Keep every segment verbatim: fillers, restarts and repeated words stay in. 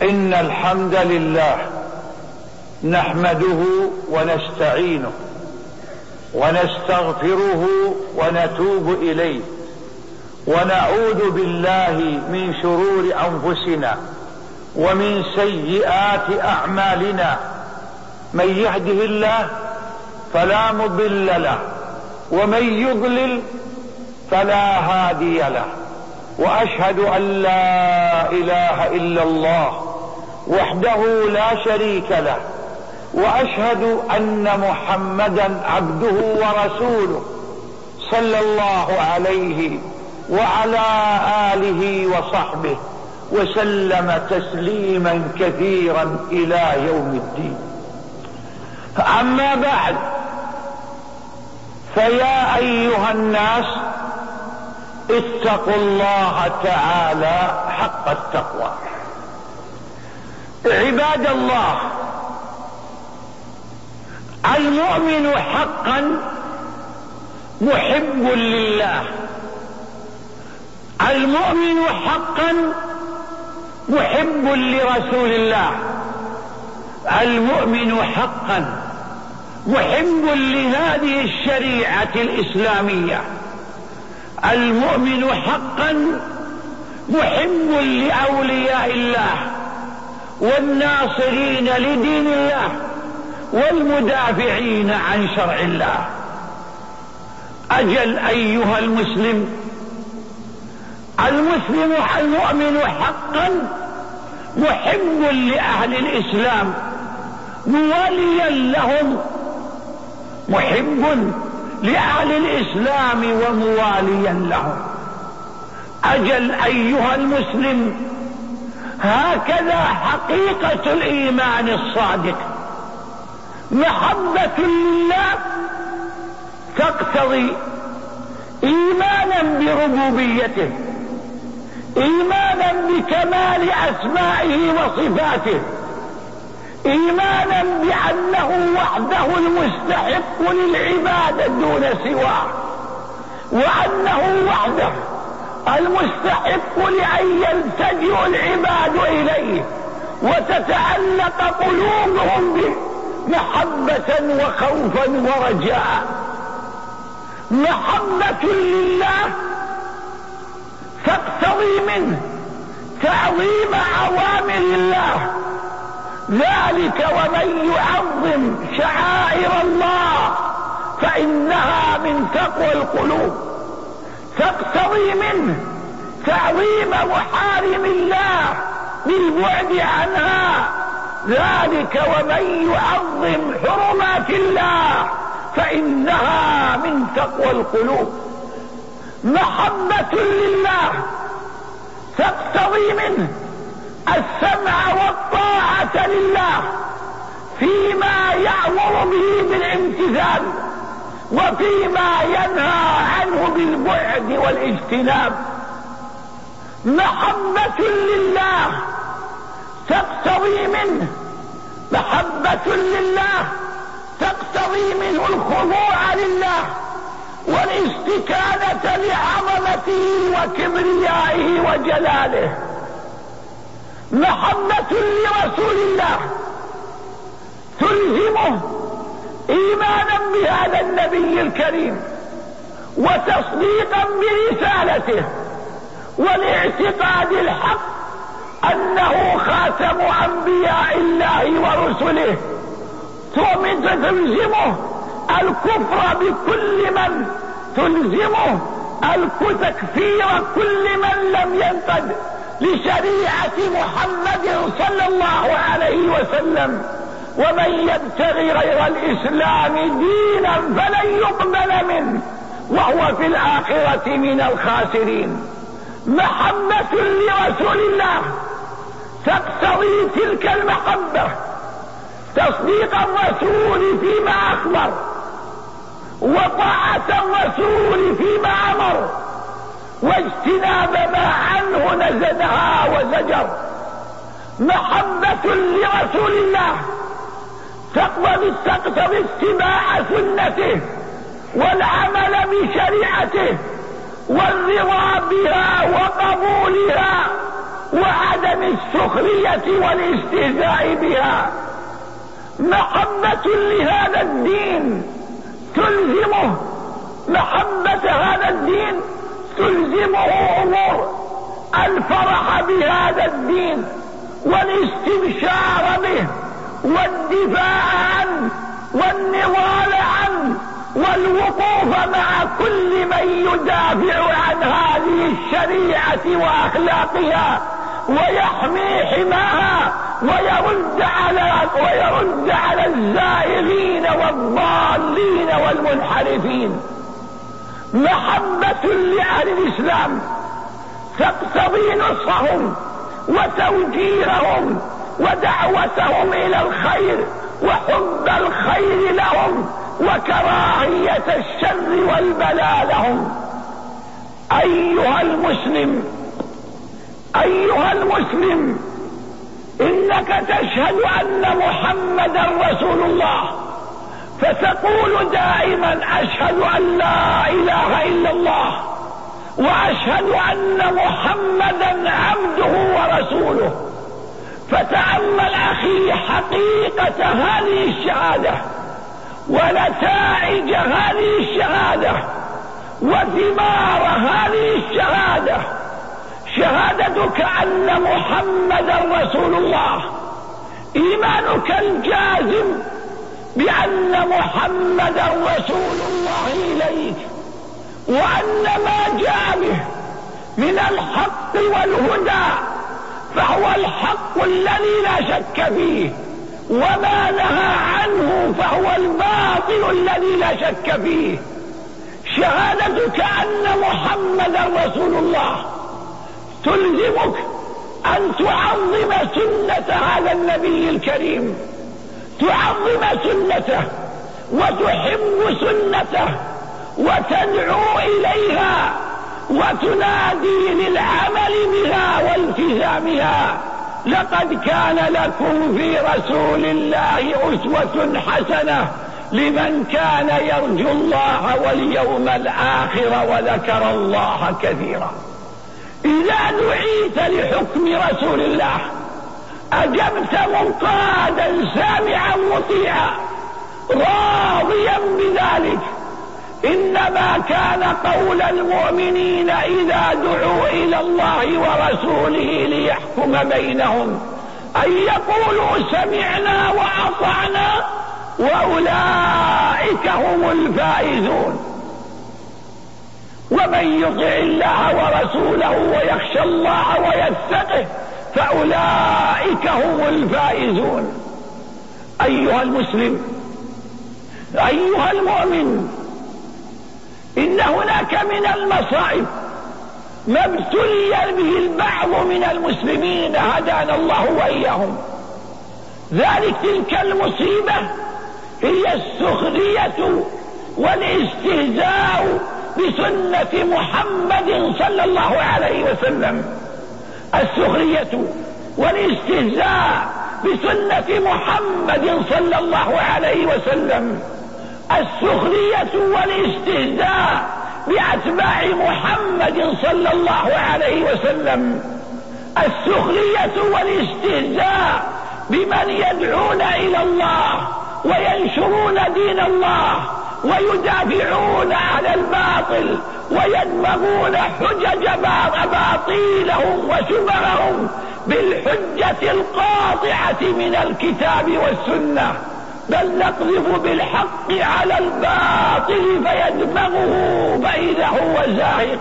إن الحمد لله نحمده ونستعينه ونستغفره ونتوب إليه، ونعوذ بالله من شرور أنفسنا ومن سيئات أعمالنا. من يهده الله فلا مضل له، ومن يضلل فلا هادي له. وأشهد أن لا إله إلا الله وحده لا شريك له، وأشهد أن محمدا عبده ورسوله صلى الله عليه وعلى آله وصحبه وسلم تسليما كثيرا إلى يوم الدين. أما بعد، فيا أيها الناس اتقوا الله تعالى حق التقوى. عباد الله، المؤمن حقا محب لله، المؤمن حقا محب لرسول الله، المؤمن حقا محب لهذه الشريعة الإسلامية، المؤمن حقا محب لأولياء الله والناصرين لدين الله والمدافعين عن شرع الله. أجل أيها المسلم، المسلم المؤمن حقا محب لأهل الإسلام مواليا لهم، محب لأهل الإسلام ومواليا لهم. أجل أيها المسلم، هكذا حقيقة الإيمان الصادق. محبة لله تقتضي إيمانا بربوبيته، إيمانا بكمال أسمائه وصفاته، إيمانا بأنه وحده المستحق للعبادة دون سواه، وأنه وحده المستحق لأن يلتجئ العباد إليه وتتعلق قلوبهم به محبة وخوفا ورجاء. محبة لله تقتضي منه تعظيم أوامر الله، ذلك ومن يعظم شعائر الله فإنها من تقوى القلوب. تقتضي منه تعظيم محارم الله بالبعد عنها، ذلك ومن يعظم حرمات الله فإنها من تقوى القلوب. محبة لله تقتضي منه السمع والطاعة لله فيما يأمر به بالامتثال وفيما ينهى عنه بالبعد والاجتناب. محبة لله تقتضي منه محبة لله تقتضي منه الخضوع لله والاستكانة لعظمته وكبريائه وجلاله. محبة لرسول الله تلزمه إيمانا بهذا النبي الكريم وتصديقا برسالته والاعتقاد الحق أنه خاتم أنبياء الله ورسله. تؤمن تلزمه الكفر بكل من تلزمه التكفير كل من لم ينقد لشريعة محمد صلى الله عليه وسلم. ومن يبتغي غير الإسلام دينا فلن يقبل منه وهو في الآخرة من الخاسرين. محبة لرسول الله تقتضي تلك المحبة تصديق الرسول فيما أخبر وطاعة الرسول فيما أمر واجتناب ما عنه نزدها وزجر. محبة لرسول الله تقتضي اتباع سنته والعمل بشريعته والرضا بها وقبولها وعدم السخرية والاستهزاء بها. محبة لهذا الدين تلزمه، محبة هذا الدين تلزمه أمور: الفرح بهذا الدين والاستبشار به والدفاع عنه والنضال عنه والوقوف مع كل من يدافع عن هذه الشريعة وأخلاقها ويحمي حماها ويرد على ويرد على الزائغين والضالين والمنحرفين. محبة لأهل الإسلام تقتضي نصحهم وتوجيههم ودعوتهم إلى الخير وحب الخير لهم وكراهية الشر والبلاء لهم. أيها المسلم أيها المسلم إنك تشهد أن محمدا رسول الله، فتقول دائما: أشهد أن لا إله إلا الله، وأشهد أن محمدا عبده ورسوله. فتأمل أخي حقيقة هذه الشهادة ونتائج هذه الشهادة وثمار هذه الشهادة. شهادتك أن محمدا رسول الله، إيمانك الجازم بأن محمدا رسول الله إليك، وأن ما جاء به من الحق والهدى فهو الحق الذي لا شك فيه، وما نهى عنه فهو الباطل الذي لا شك فيه. شهادتك أن محمدا رسول الله تلزمك أن تعظم سنة هذا النبي الكريم، تعظم سنته وتحب سنته وتدعو إليها وتنادي للعمل بها والتزامها. لقد كان لكم في رسول الله أسوة حسنة لمن كان يرجو الله واليوم الآخر وذكر الله كثيرا. إذا دعيت لحكم رسول الله أجبت منقادا سامعا مطيعا راضيا بذلك. إنما كان قول المؤمنين إذا دعوا إلى الله ورسوله ليحكم بينهم أن يقولوا سمعنا وأطعنا وأولئك هم الفائزون. ومن يطع الله ورسوله ويخشى الله ويتقه فأولئك هم الفائزون. أيها المسلم أيها المؤمن، إن هناك من المصائب ما ابتلي به البعض من المسلمين هدانا الله وإياهم. ذلك تلك المصيبة هي السخرية والاستهزاء بسنة محمد صلى الله عليه وسلم. السخرية والاستهزاء بسنة محمد صلى الله عليه وسلم، السخرية والاستهزاء بأتباع محمد صلى الله عليه وسلم، السخرية والاستهزاء بمن يدعون إلى الله وينشرون دين الله ويدافعون على الباطل ويدمغون حجج باطيلهم وشبههم بالحجة القاطعة من الكتاب والسنة، بل نقذف بالحق على الباطل فيدمغه فإذا هو زاهق.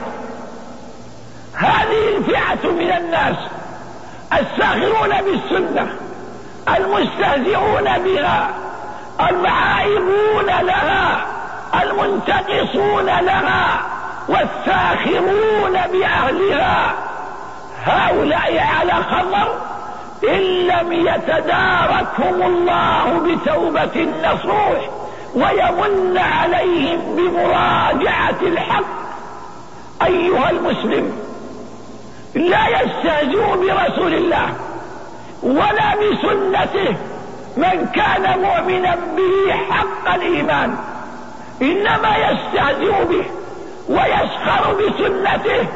هذه الفئة من الناس الساخرون بالسنة المستهزئون بها العائبون لها المنتقصون لها والساخرون بأهلها، هؤلاء على خطر إن لم يتداركهم الله بتوبة نصوح ويمن عليهم بمراجعة الحق. أيها المسلم، لا يستهزئ برسول الله ولا بسنته من كان مؤمنا به حق الإيمان، إنما يستهزئ به ويسخر بسنته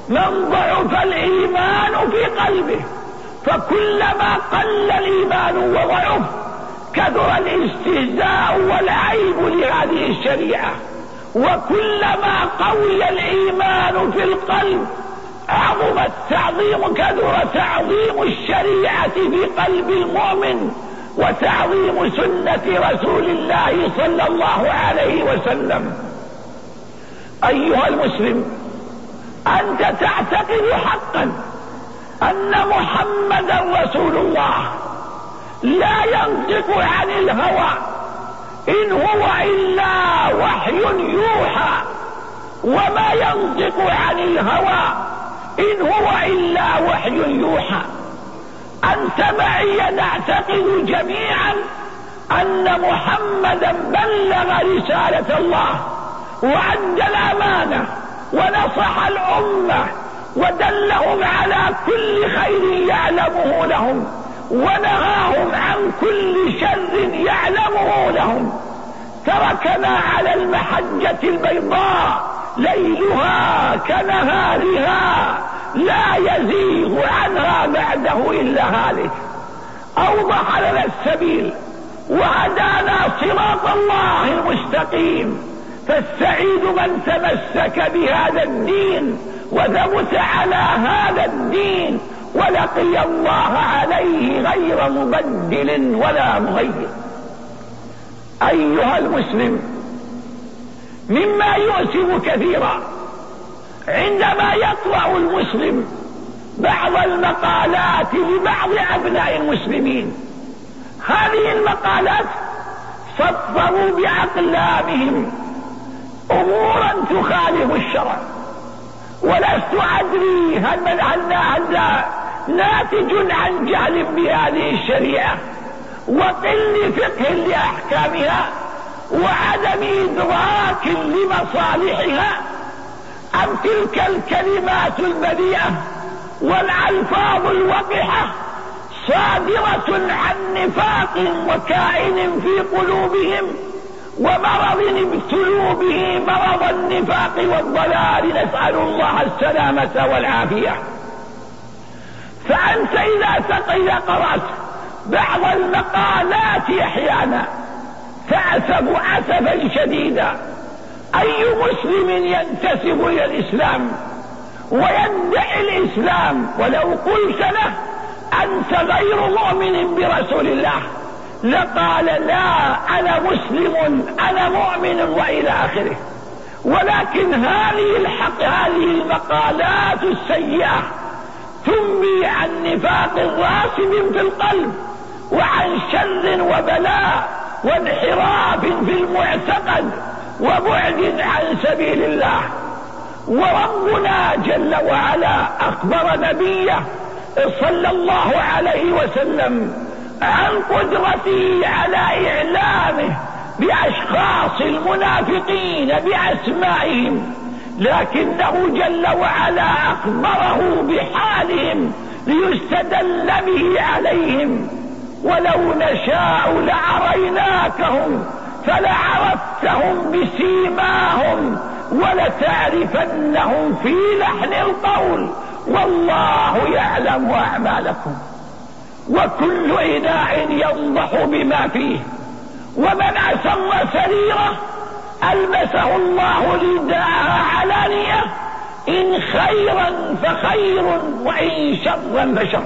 من ضعف الإيمان في قلبه، فكلما قل الإيمان وضعف كثر الاستهزاء والعيب لهذه الشريعة، وكلما قوي الإيمان في القلب عظم التعظيم، كثر تعظيم الشريعة في قلب المؤمن وتعظيم سنة رسول الله صلى الله عليه وسلم. أيها المسلم، أنت تعتقد حقا أن محمدا رسول الله لا ينطق عن الهوى، إن هو إلا وحي يوحى، وما ينطق عن الهوى إن هو إلا وحي يوحى. أنت معي نعتقد جميعا أن محمدا بلغ رسالة الله وأدى الأمانة ونصح الأمة ودلهم على كل خير يعلمه لهم ونهاهم عن كل شر يعلمه لهم. تركنا على المحجة البيضاء ليلها كنهارها لا يزيغ عنها بعده إلا هالك. أوضح لنا السبيل وهدانا صراط الله المستقيم، فالسعيد من تمسك بهذا الدين وثبت على هذا الدين ولقي الله عليه غير مبدل ولا مغير. أيها المسلم، مما يؤسف كثيرا عندما يقرأ المسلم بعض المقالات لبعض أبناء المسلمين، هذه المقالات صفروا بأقلامهم أمورا تخالف الشرع، ولست أدري هل هذا ناتج عن جهل بهذه الشريعة وقل فقه لأحكامها وعدم إدراك لمصالحها، أم تلك الكلمات البذيئة والألفاظ الوقحة صادرة عن نفاق وكائن في قلوبهم ومرض ابتلوا به مرض النفاق والضلال، نسأل الله السلامة والعافية. فأنت إذا قرأت بعض المقالات أحيانا تعسف أسفا شديدا. أي مسلم ينتسب إلى الإسلام ويدعي الإسلام ولو قلت له أنت غير مؤمن برسول الله لقال لا أنا مسلم أنا مؤمن وإلى آخره. ولكن هذه الحق هذه المقالات السيئة تنبي عن نفاق راسب في القلب وعن شر وبلاء وانحراف في المعتقد وبعد عن سبيل الله. وربنا جل وعلا أخبر نبيه صلى الله عليه وسلم عن قدرته على إعلامه بأشخاص المنافقين بأسمائهم، لكنه جل وعلا أخبره بحالهم ليستدل به عليهم. ولو نشاء لأريناكهم فلعرفتهم بسيماهم ولتعرفنهم في لحن القول والله يعلم أعمالكم. وكل إناء ينضح بما فيه، ومن أسر سريرة ألبسه الله رداءها علانية، إن خيرا فخير وإن شرا فشر.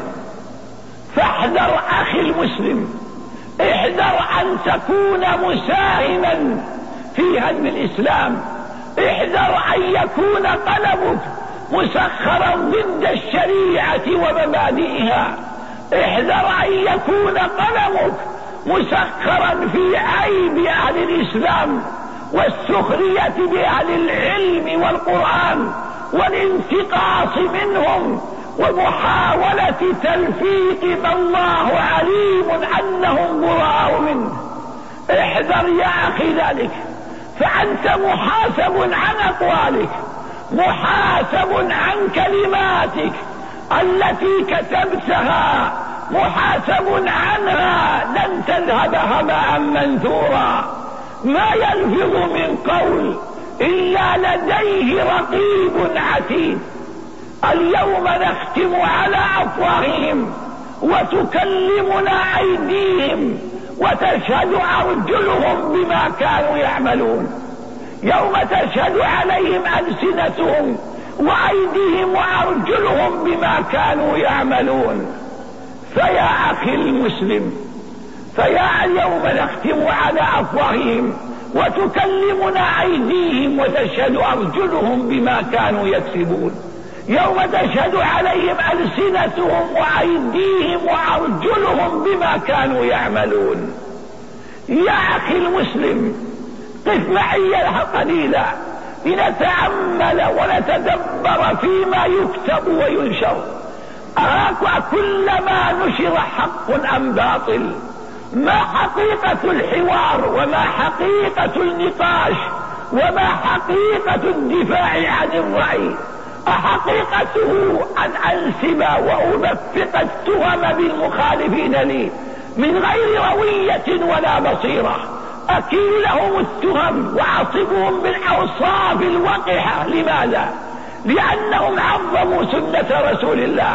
فاحذر أخي المسلم، احذر أن تكون مساهما في هدم الإسلام، احذر أن يكون قلبك مسخرا ضد الشريعة ومبادئها، احذر أن يكون قلمك مسخرا في عيب أهل الإسلام والسخرية بأهل العلم والقرآن والانتقاص منهم ومحاولة تلفيق ما الله عليم أنهم براء منه. احذر يا أخي ذلك، فأنت محاسب عن أقوالك، محاسب عن كلماتك التي كتبتها، محاسب عنها لن تذهب هباء منثورا. ما يلفظ من قول إلا لديه رقيب عتيد. اليوم نختم على أفواههم وتكلمنا أيديهم وتشهد أرجلهم بما كانوا يعملون. يوم تشهد عليهم ألسنتهم وأيديهم وأرجلهم بما كانوا يعملون. فيا أخي المسلم، فيا اليوم نختم على أفواههم وتكلمنا أيديهم وتشهد أرجلهم بما كانوا يكسبون. يوم تشهد عليهم ألسنتهم وأيديهم وأرجلهم بما كانوا يعملون. يا أخي المسلم، قف معي قليلا لنتأمل ونتدبر فيما يكتب وينشر. أراك كلما نشر حق أم باطل؟ ما حقيقة الحوار وما حقيقة النقاش وما حقيقة الدفاع عن الرأي؟ أحقيقته أن أنسب وألفق التهم بالمخالفين لي من غير روية ولا بصيرة، أكيل لهم التهم وأعصبهم بالأوصاف الوقحة. لماذا؟ لأنهم عظموا سنة رسول الله،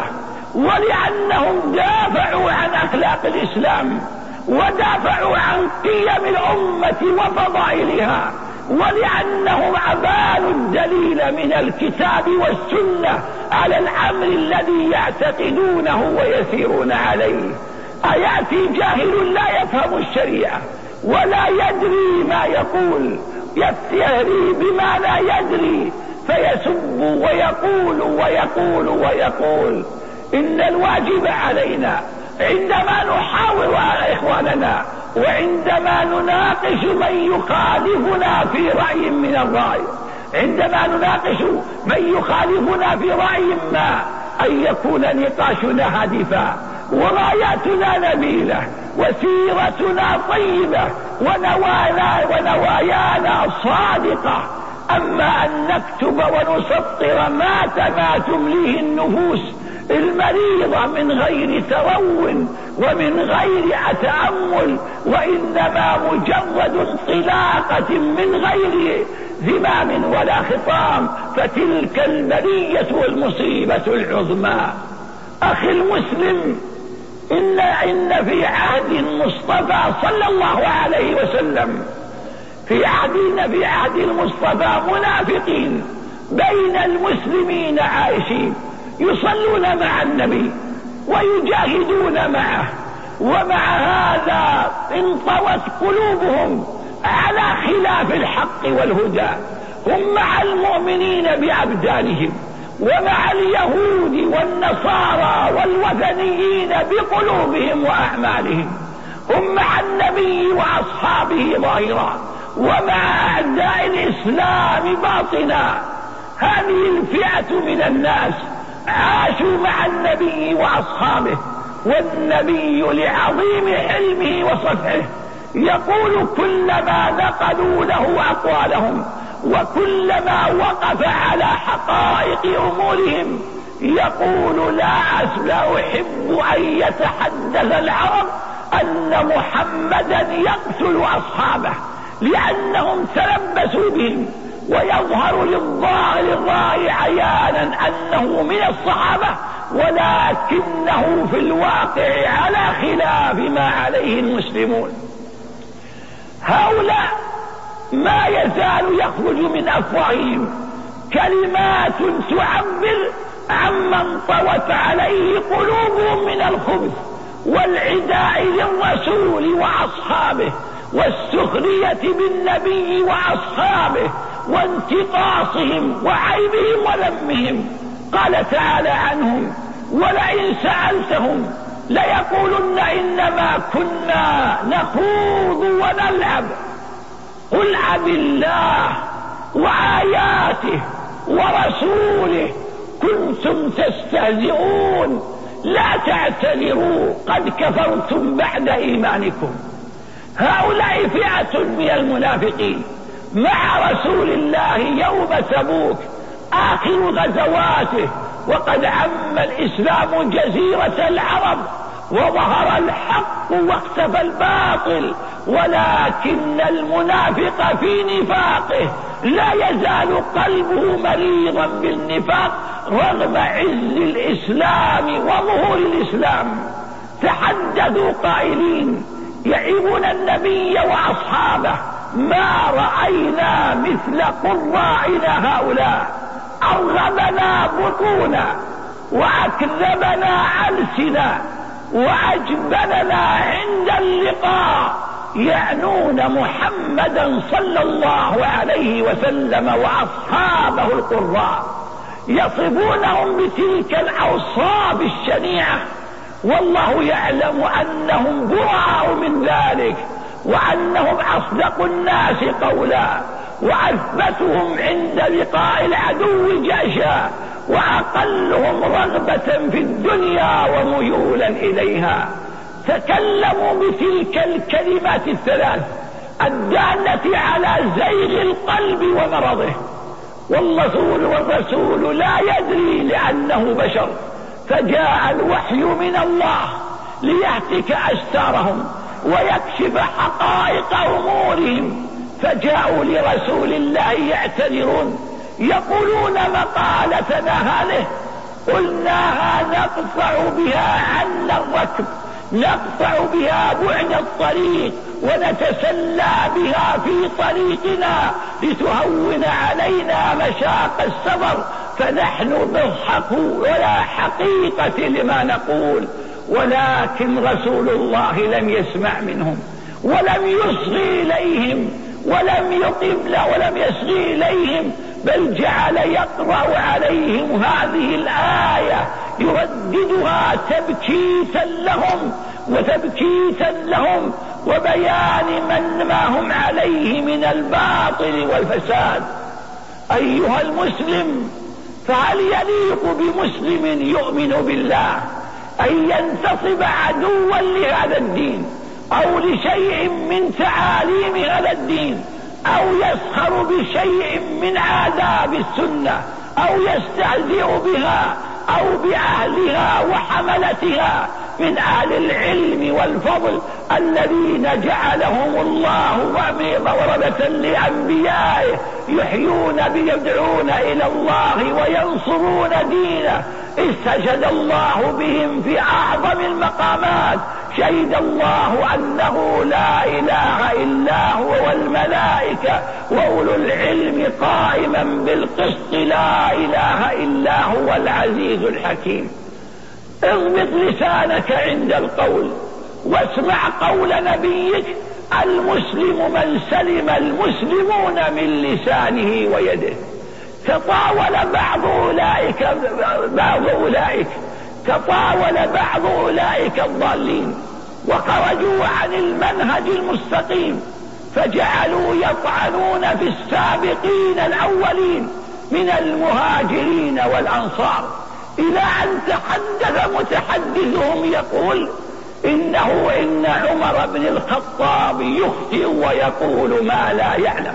ولأنهم دافعوا عن أخلاق الإسلام، ودافعوا عن قيم الأمة وفضائلها، ولأنهم أبانوا الدليل من الكتاب والسنة على الأمر الذي يعتقدونه ويسيرون عليه. أيأتي جاهل لا يفهم الشريعة ولا يدري ما يقول، يفتري بما لا يدري فيسب ويقول ويقول ويقول. إن الواجب علينا عندما نحاور على إخواننا وعندما نناقش من يخالفنا في رأي من الرأي، عندما نناقش من يخالفنا في رأي ما، أن يكون نقاشنا هادفا وراياتنا نبيلة وسيرتنا طيبة ونوانا ونوايانا صادقة. أما أن نكتب ونسطر ما ما تمليه النفوس المريضة من غير ترو ومن غير تأمل، وإنما مجرد انطلاقة من غير ذمام ولا خطام، فتلك البلية والمصيبة العظمى. أخي المسلم، إن, إن في عهد المصطفى صلى الله عليه وسلم، في عهدنا في عهد المصطفى منافقين بين المسلمين عايشين يصلون مع النبي ويجاهدون معه، ومع هذا انطوت قلوبهم على خلاف الحق والهدى. هم مع المؤمنين بأبدانهم، ومع اليهود والنصارى والوثنيين بقلوبهم وأعمالهم. هم مع النبي وأصحابه ظاهرا، ومع أعداء الإسلام باطنا. هذه الفئة من الناس عاشوا مع النبي وأصحابه، والنبي لعظيم حلمه وصفحه يقول كلما نقلوا له أقوالهم وكلما وقف على حقائق أمورهم يقول لا أحب أن يتحدث العرب أن محمدا يقتل أصحابه، لأنهم تلبسوا بهم، ويظهر للظاهر الرائع عيانا أنه من الصحابة، ولكنه في الواقع على خلاف ما عليه المسلمون. هؤلاء ما يزال يخرج من أفواههم كلمات تعبر عمن طوت عليه قلوبهم من الخبث والعداء للرسول وأصحابه والسخرية بالنبي وأصحابه وانتقاصهم وعيبهم وذمهم. قال تعالى عنهم: ولئن سألتهم ليقولن إنما كنا نخوض ونلعب قل أب الله وآياته ورسوله كنتم تستهزئون لا تعتذروا قد كفرتم بعد إيمانكم. هؤلاء فئة من المنافقين مع رسول الله يوم تبوك آخر غزواته، وقد عم الإسلام جزيرة العرب وظهر الحق واختفى الباطل، ولكن المنافق في نفاقه لا يزال قلبه مريضا بالنفاق رغم عز الإسلام وظهور الإسلام. تحدثوا قائلين يعيبون النبي وأصحابه: ما رأينا مثل قراءنا هؤلاء، أرغبنا بطونا وأكذبنا ألسنا وأجبننا عند اللقاء. يعنون محمدا صلى الله عليه وسلم وأصحابه القراء، يصفونهم بتلك الأوصاف الشنيعة، والله يعلم أنهم براء من ذلك، وأنهم أصدق الناس قولا، وأثبتهم عند لقاء العدو جأشا، وأقلهم رغبة في الدنيا وميولا إليها. تكلموا بتلك الكلمات الثلاث الدالة على زيغ القلب ومرضه، والرسول والرسول لا يدري لأنه بشر، فجاء الوحي من الله ليهتك أستارهم ويكشف حقائق أمورهم، فجاءوا لرسول الله يعتذرون يقولون: مقالتنا هذه قلناها نقطع بها عنا الركب، نقطع بها بعد الطريق، ونتسلى بها في طريقنا لتهون علينا مشاق السفر، فنحن نضحك ولا حقيقة لما نقول. ولكن رسول الله لم يسمع منهم ولم يصغي إليهم ولم يقم ولم يصغي إليهم، بل جعل يقرأ عليهم هذه الآية يرددها تبكيتا لهم وتبكيتا لهم وبيان من ما هم عليه من الباطل والفساد. أيها المسلم، فهل يليق بمسلم يؤمن بالله أن ينتصب عدوا لهذا الدين أو لشيء من تعاليم هذا الدين، أو يسخر بشيء من آداب السنة، أو يستهزئ بها أو بأهلها وحملتها من أهل العلم والفضل الذين جعلهم الله ورثة لأنبيائه، يحيون بيدعون إلى الله وينصرون دينه، استشهد الله بهم في أعظم المقامات، شهد الله أنه لا إله إلا هو والملائكة وأولو العلم قائما بالقسط، لا إله إلا هو العزيز الحكيم. اضبط لسانك عند القول واسمع قول نبيك: المسلم من سلم المسلمون من لسانه ويده. تطاول بعض أولئك بعض أولئك تطاول بعض أولئك الضالين وخرجوا عن المنهج المستقيم، فجعلوا يطعنون في السابقين الأولين من المهاجرين والأنصار، إلى أن تحدث متحدثهم يقول: إنه إن عمر بن الخطاب يخطئ ويقول ما لا يعلم،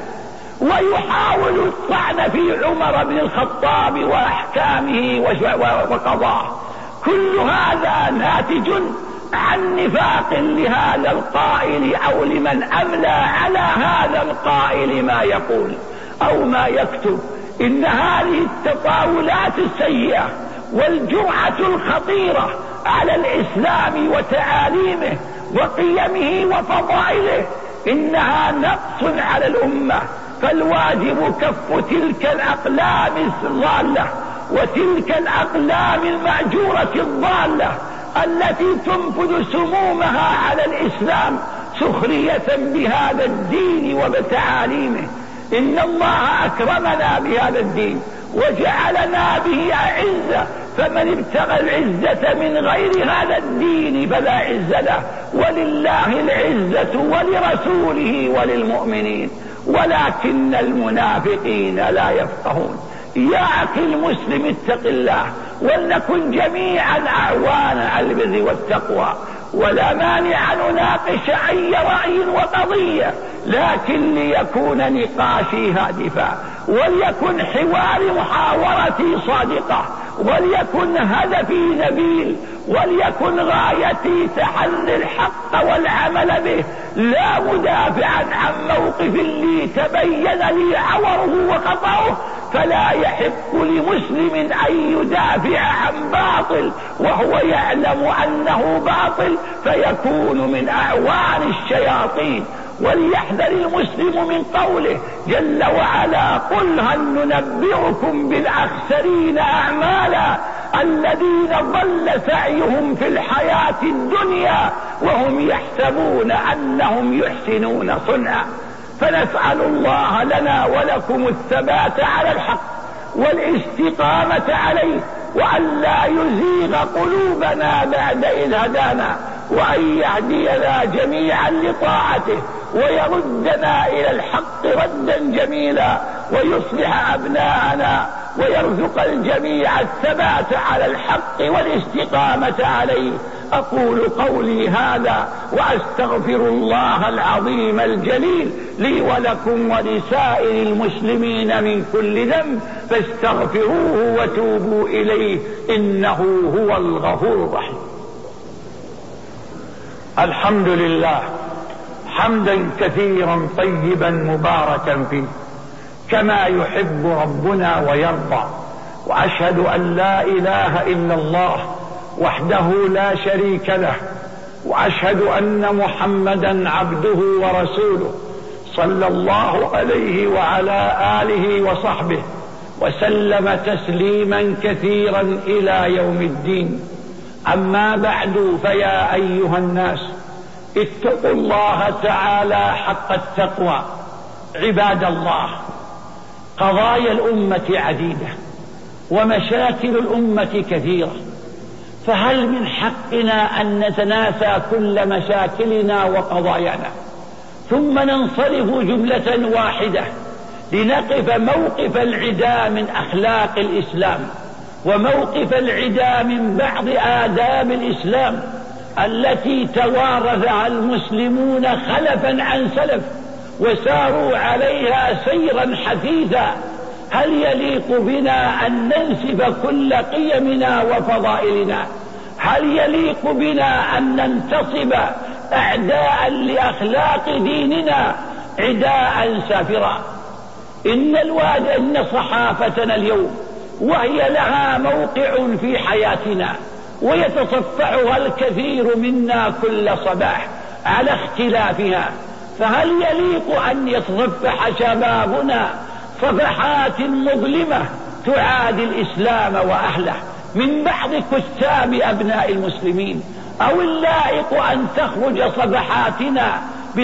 ويحاول الطعن في عمر بن الخطاب وأحكامه وقضاه. كل هذا ناتج عن نفاق لهذا القائل أو لمن أملى على هذا القائل ما يقول أو ما يكتب. إن هذه التطاولات السيئة والجرعة الخطيرة على الإسلام وتعاليمه وقيمه وفضائله إنها نقص على الأمة، فالواجب كف تلك الأقلام الضالة وتلك الأقلام المأجورة الضالة التي تنفذ سمومها على الإسلام سخرية بهذا الدين وبتعاليمه. إن الله أكرمنا بهذا الدين وجعلنا به أعزة، فمن ابتغى العزة من غير هذا الدين فلا عز له، ولله العزة ولرسوله وللمؤمنين ولكن المنافقين لا يفقهون. يا أخي المسلم اتق الله، ولنكن جميعا أعوانا على البر والتقوى، ولا مانع أن نناقش أي رأي وقضية، لكن ليكون نقاشي هادفا وليكن حواري محاورتي صادقة وليكن هدفي نبيل، وليكن غايتي تحري الحق والعمل به، لا مدافعا عن موقف لي تبين لي عوره وخطأه. فلا يحق لمسلم أن يدافع عن باطل وهو يعلم أنه باطل، فيكون من أعوان الشياطين. وليحذر المسلم من قوله جل وعلا: قل هل ننبئكم بالأخسرين أعمالا الذين ضل سعيهم في الحياة الدنيا وهم يحسبون أنهم يحسنون صنعا. فنسأل الله لنا ولكم الثبات على الحق والاستقامة عليه، وأن لا يزيغ قلوبنا بعد إذ هدانا، وأن يهدينا جميعا لطاعته، ويردنا إلى الحق ردا جميلا، ويصلح أبناءنا، ويرزق الجميع الثبات على الحق والاستقامة عليه. أقول قولي هذا وأستغفر الله العظيم الجليل لي ولكم ولسائر المسلمين من كل ذنب، فاستغفروه وتوبوا إليه إنه هو الغفور الرحيم. الحمد لله حمدا كثيرا طيبا مباركا فيه كما يحب ربنا ويرضى، وأشهد أن لا إله إلا الله وحده لا شريك له، وأشهد أن محمدا عبده ورسوله صلى الله عليه وعلى آله وصحبه وسلم تسليما كثيرا إلى يوم الدين. أما بعد، فيا أيها الناس اتقوا الله تعالى حق التقوى. عباد الله، قضايا الأمة عديدة ومشاكل الأمة كثيرة، فهل من حقنا أن نتناسى كل مشاكلنا وقضايانا ثم ننصرف جملة واحدة لنقف موقف العدا من أخلاق الإسلام وموقف العدا من بعض آداب الإسلام التي توارثها المسلمون خلفا عن سلف وساروا عليها سيرا حثيثا؟ هل يليق بنا أن ننسف كل قيمنا وفضائلنا؟ هل يليق بنا أن ننتصب أعداء لأخلاق ديننا عداء سافرا؟ إن الواد إن صحافتنا اليوم وهي لها موقع في حياتنا ويتصفعها الكثير منا كل صباح على اختلافها، فهل يليق أن يتصفح شبابنا صفحات مظلمة تعادي الإسلام وأهله من بعض كتاب أبناء المسلمين؟ أو اللائق أن تخرج صفحاتنا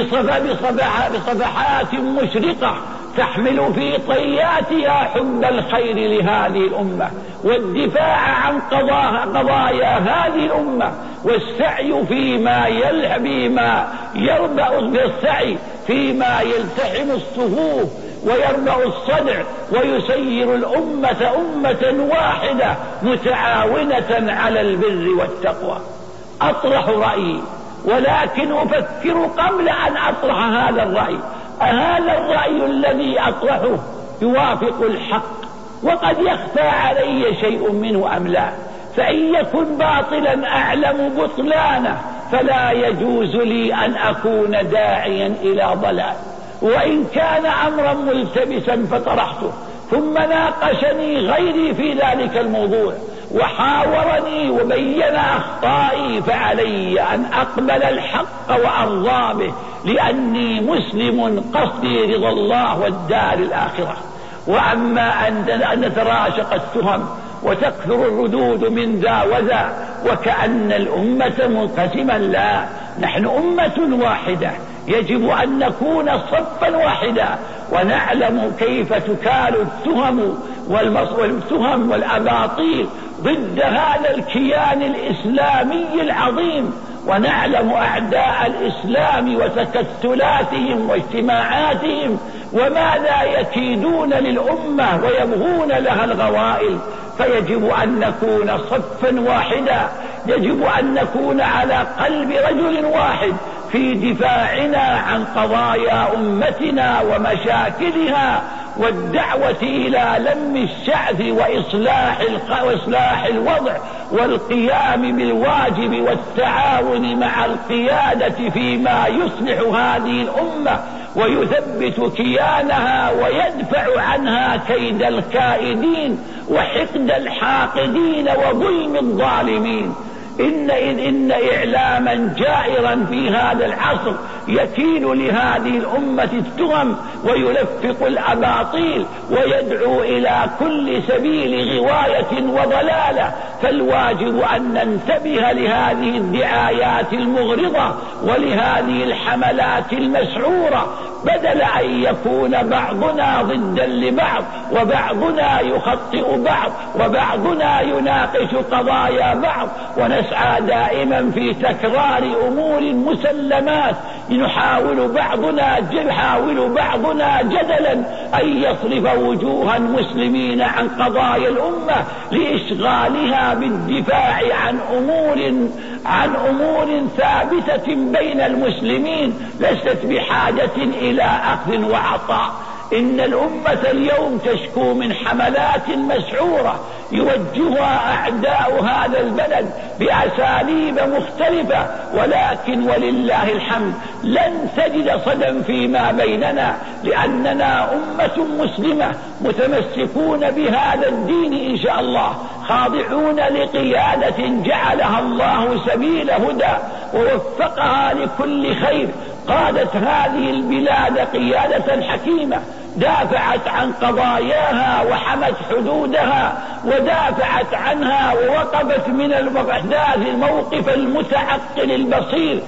بصفحات مشرقة تحمل في طياتها حب الخير لهذه الأمة والدفاع عن قضايا هذه الأمة والسعي فيما يلعب بما يربأ بالسعي فيما يلتحم الصفوف ويربأ الصدع ويسير الأمة أمة واحدة متعاونة على البر والتقوى. أطرح رأيي، ولكن أفكر قبل أن أطرح هذا الرأي، هذا الرأي الذي أطرحه يوافق الحق وقد يخفى علي شيء منه أم لا؟ فإن يكن باطلا أعلم بطلانه فلا يجوز لي أن أكون داعيا إلى ضلال، وإن كان أمرا ملتبسا فطرحته ثم ناقشني غيري في ذلك الموضوع وحاورني وبين أخطائي فعلي أن أقبل الحق وأرضى به، لأني مسلم قصدي رضا الله والدار الآخرة. وأما أن نتراشق التهم وتكثر الردود من ذا وذا وكأن الأمة منقسما، لا، نحن أمة واحدة يجب أن نكون صفا واحدا ونعلم كيف تكال التهم والتهم والأباطيل ضد هذا الكيان الإسلامي العظيم، ونعلم أعداء الإسلام وتكتلاتهم واجتماعاتهم وماذا يكيدون للأمة ويبغون لها الغوائل. فيجب أن نكون صفا واحدا، يجب أن نكون على قلب رجل واحد في دفاعنا عن قضايا أمتنا ومشاكلها والدعوة إلى لم الشعث وإصلاح, وإصلاح الوضع والقيام بالواجب والتعاون مع القيادة فيما يصلح هذه الأمة ويثبت كيانها ويدفع عنها كيد الكائدين وحقد الحاقدين وظلم الظالمين. إن, إن إعلاما جائرا في هذا العصر يكيل لهذه الأمة التهم ويلفق الأباطيل ويدعو إلى كل سبيل غواية وضلالة، فالواجب أن ننتبه لهذه الدعايات المغرضة ولهذه الحملات المسعورة، بدل أن يكون بعضنا ضدا لبعض وبعضنا يخطئ بعض وبعضنا يناقش قضايا بعض، ونسعى دائما في تكرار أمور مسلمات يحاول بعضنا يحاول بعضنا جدلا أن يصرف وجوه المسلمين عن قضايا الأمة لإشغالها بالدفاع عن أمور عن أمور ثابتة بين المسلمين ليست بحاجة إلى أخذ وعطاء. إن الأمة اليوم تشكو من حملات مسعورة يوجهها أعداء هذا البلد بأساليب مختلفة، ولكن ولله الحمد لن تجد صدى فيما بيننا، لأننا أمة مسلمة متمسكون بهذا الدين إن شاء الله، خاضعون لقيادة جعلها الله سبيل هدى ووفقها لكل خير، قادت هذه البلاد قيادة حكيمة دافعت عن قضاياها وحمت حدودها ودافعت عنها ووقفت من الأحداث الموقف المتعقل البصير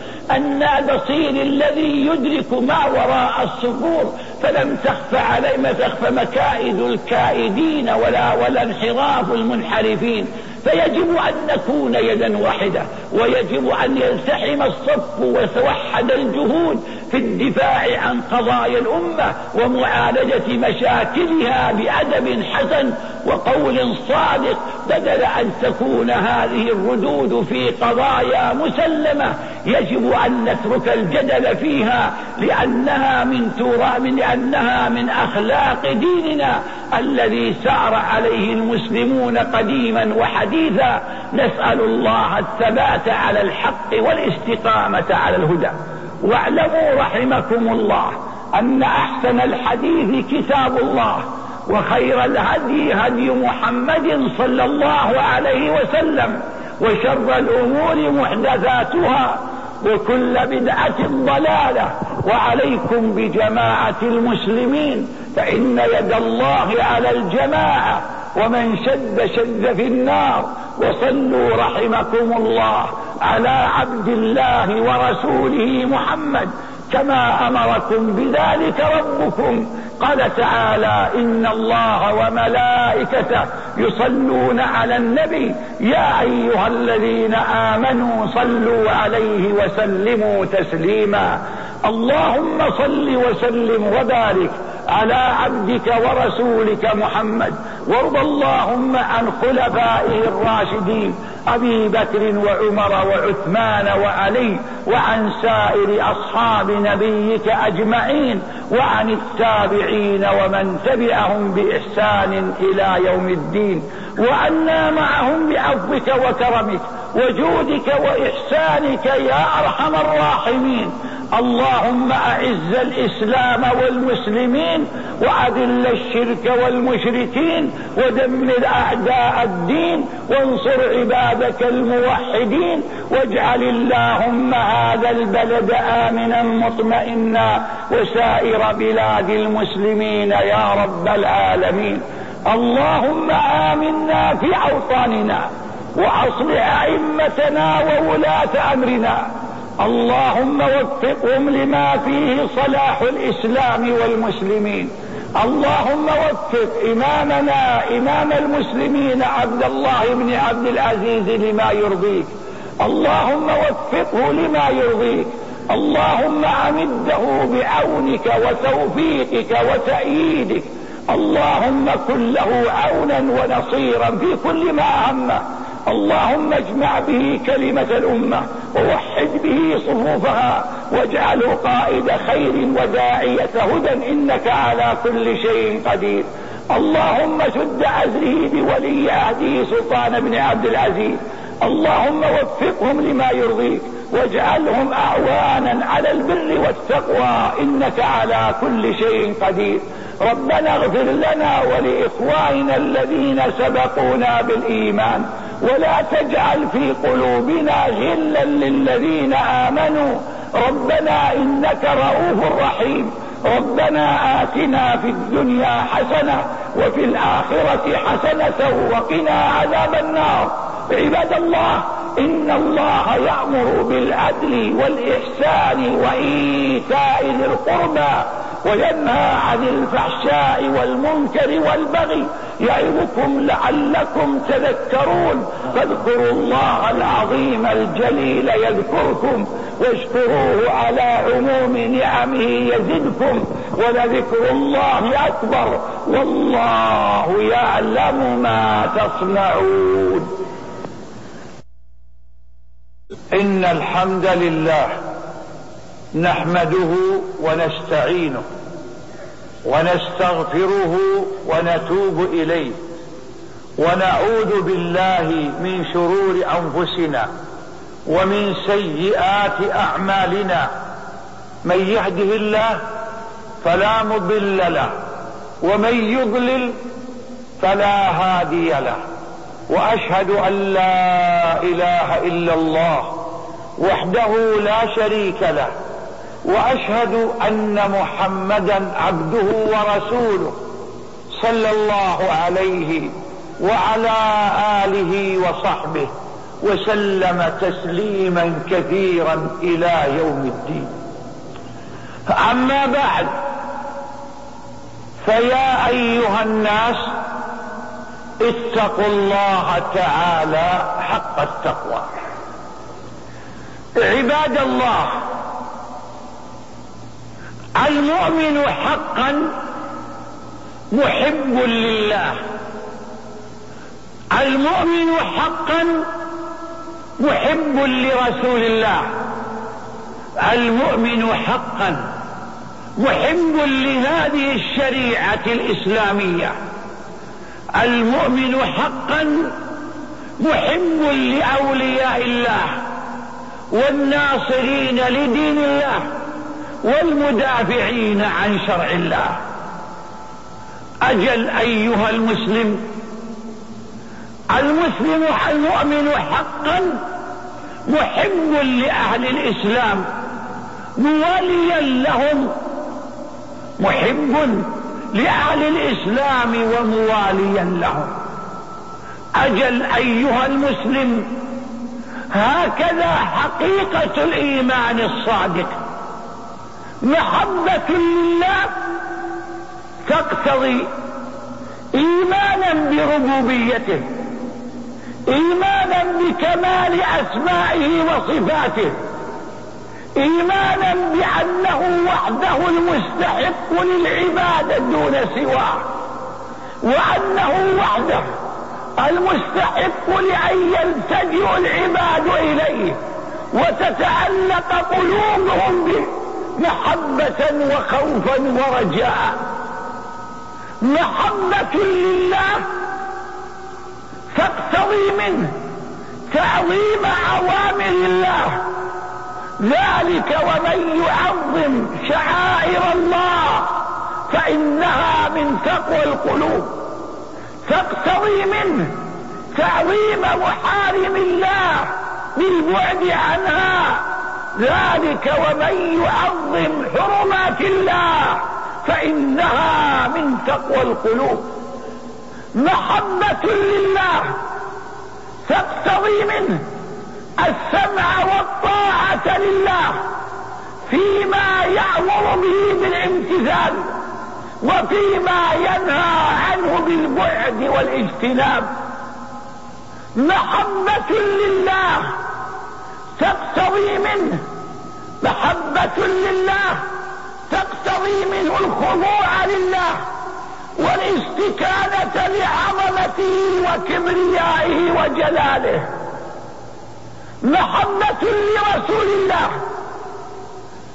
البصير الذي يدرك ما وراء الصخور، فلم تخف عليه ما تخف مكائد الكائدين ولا ولا انحراف المنحرفين. فيجب أن نكون يدا واحدة، ويجب أن يلتحم الصف وتوحد الجهود في الدفاع عن قضايا الأمة ومعالجة مشاكلها بأدب حسن وقول صادق، بدل أن تكون هذه الردود في قضايا مسلمة يجب أن نترك الجدل فيها لأنها من ترى من لأنها من أخلاق ديننا الذي سار عليه المسلمون قديما وحديثا. نسأل الله الثبات على الحق والاستقامة على الهدى. واعلموا رحمكم الله أن أحسن الحديث كتاب الله، وخير الهدي هدي محمد صلى الله عليه وسلم، وشر الأمور محدثاتها، وكل بدعة ضلالة. وعليكم بجماعة المسلمين فإن يد الله على الجماعة، ومن شد شد في النار. وصلوا رحمكم الله على عبد الله ورسوله محمد كما أمركم بذلك ربكم. قال تعالى: إن الله وملائكته يصلون على النبي يا أيها الذين آمنوا صلوا عليه وسلموا تسليما. اللهم صل وسلم وبارك على عبدك ورسولك محمد، وارض اللهم عن خلفائه الراشدين أبي بكر وعمر وعثمان وعلي، وعن سائر أصحاب نبيك أجمعين، وعن التابعين ومن تبعهم بإحسان إلى يوم الدين، وعنا معهم بعفوك وكرمك وجودك وإحسانك يا أرحم الراحمين. اللهم أعز الإسلام والمسلمين، وأذل الشرك والمشركين، ودمر أعداء الدين، وانصر عبادك الموحدين، واجعل اللهم هذا البلد آمنا مطمئنا وسائر بلاد المسلمين يا رب العالمين. اللهم آمنا في أوطاننا، وأصلح أئمتنا وولاة أمرنا. اللهم وفقهم لما فيه صلاح الإسلام والمسلمين. اللهم وفق إمامنا إمام المسلمين عبد الله بن عبد العزيز لما يرضيك. اللهم وفقه لما يرضيك. اللهم أمده بعونك وتوفيقك وتأييدك. اللهم كن له عونا ونصيرا في كل ما أهمه. اللهم اجمع به كلمة الأمة ووحد به صفوفها واجعله قائد خير وداعية هدى إنك على كل شيء قدير. اللهم شد عزره بولي عهده سلطان بن عبد العزيز، اللهم وفقهم لما يرضيك واجعلهم أعوانا على البر والتقوى إنك على كل شيء قدير. ربنا اغفر لنا ولإخواننا الذين سبقونا بالإيمان ولا تجعل في قلوبنا غلا للذين آمنوا ربنا إنك رؤوف رحيم. ربنا آتنا في الدنيا حسنة وفي الآخرة حسنة وقنا عذاب النار. عباد الله، إن الله يأمر بالعدل والإحسان وإيتاء ذي القربى وينهى عن الفحشاء والمنكر والبغي يعظكم لعلكم تذكرون. فاذكروا الله العظيم الجليل يذكركم واشكروه على عموم نعمه يزدكم ولذكر الله أكبر والله يعلم ما تصنعون. إن الحمد لله نحمده ونستعينه ونستغفره ونتوب إليه ونعوذ بالله من شرور أنفسنا ومن سيئات أعمالنا. من يهده الله فلا مضل له ومن يضلل فلا هادي له. وأشهد أن لا إله إلا الله وحده لا شريك له وأشهد أن محمدا عبده ورسوله صلى الله عليه وعلى آله وصحبه وسلم تسليما كثيرا إلى يوم الدين. أما بعد، فيا أيها الناس اتقوا الله تعالى حق التقوى. عباد الله، المؤمن حقا محب لله، المؤمن حقا محب لرسول الله، المؤمن حقا محب لهذه الشريعة الإسلامية، المؤمن حقا محب لأولياء الله والناصرين لدين الله والمدافعين عن شرع الله. أجل أيها المسلم، المسلم المؤمن حقا محب لأهل الإسلام مواليا لهم، محب لأهل الإسلام ومواليا لهم. أجل أيها المسلم، هكذا حقيقة الإيمان الصادق. محبة لله تقتضي إيمانا بربوبيته، إيمانا بكمال أسمائه وصفاته، إيمانا بأنه وحده المستحق للعبادة دون سواه، وأنه وحده المستحق لأن يلتجئ العباد إليه وتتعلق قلوبهم به محبة وخوفا ورجاء. محبة لله تقتضي منه تعظيم أوامر الله، ذلك ومن يعظم شعائر الله فإنها من تقوى القلوب. تقتضي منه تعظيم محارم الله بالبعد عنها، ذلك ومن يعظم حرمات الله فإنها من تقوى القلوب. محبة لله تقتضي منه السمع والطاعة لله فيما يأمر به بالامتثال وفيما ينهى عنه بالبعد والاجتناب. محبة لله تقتضي منه محبة لله تقتضي منه الخضوع لله والاستكانة لعظمته وكبريائه وجلاله. محبة لرسول الله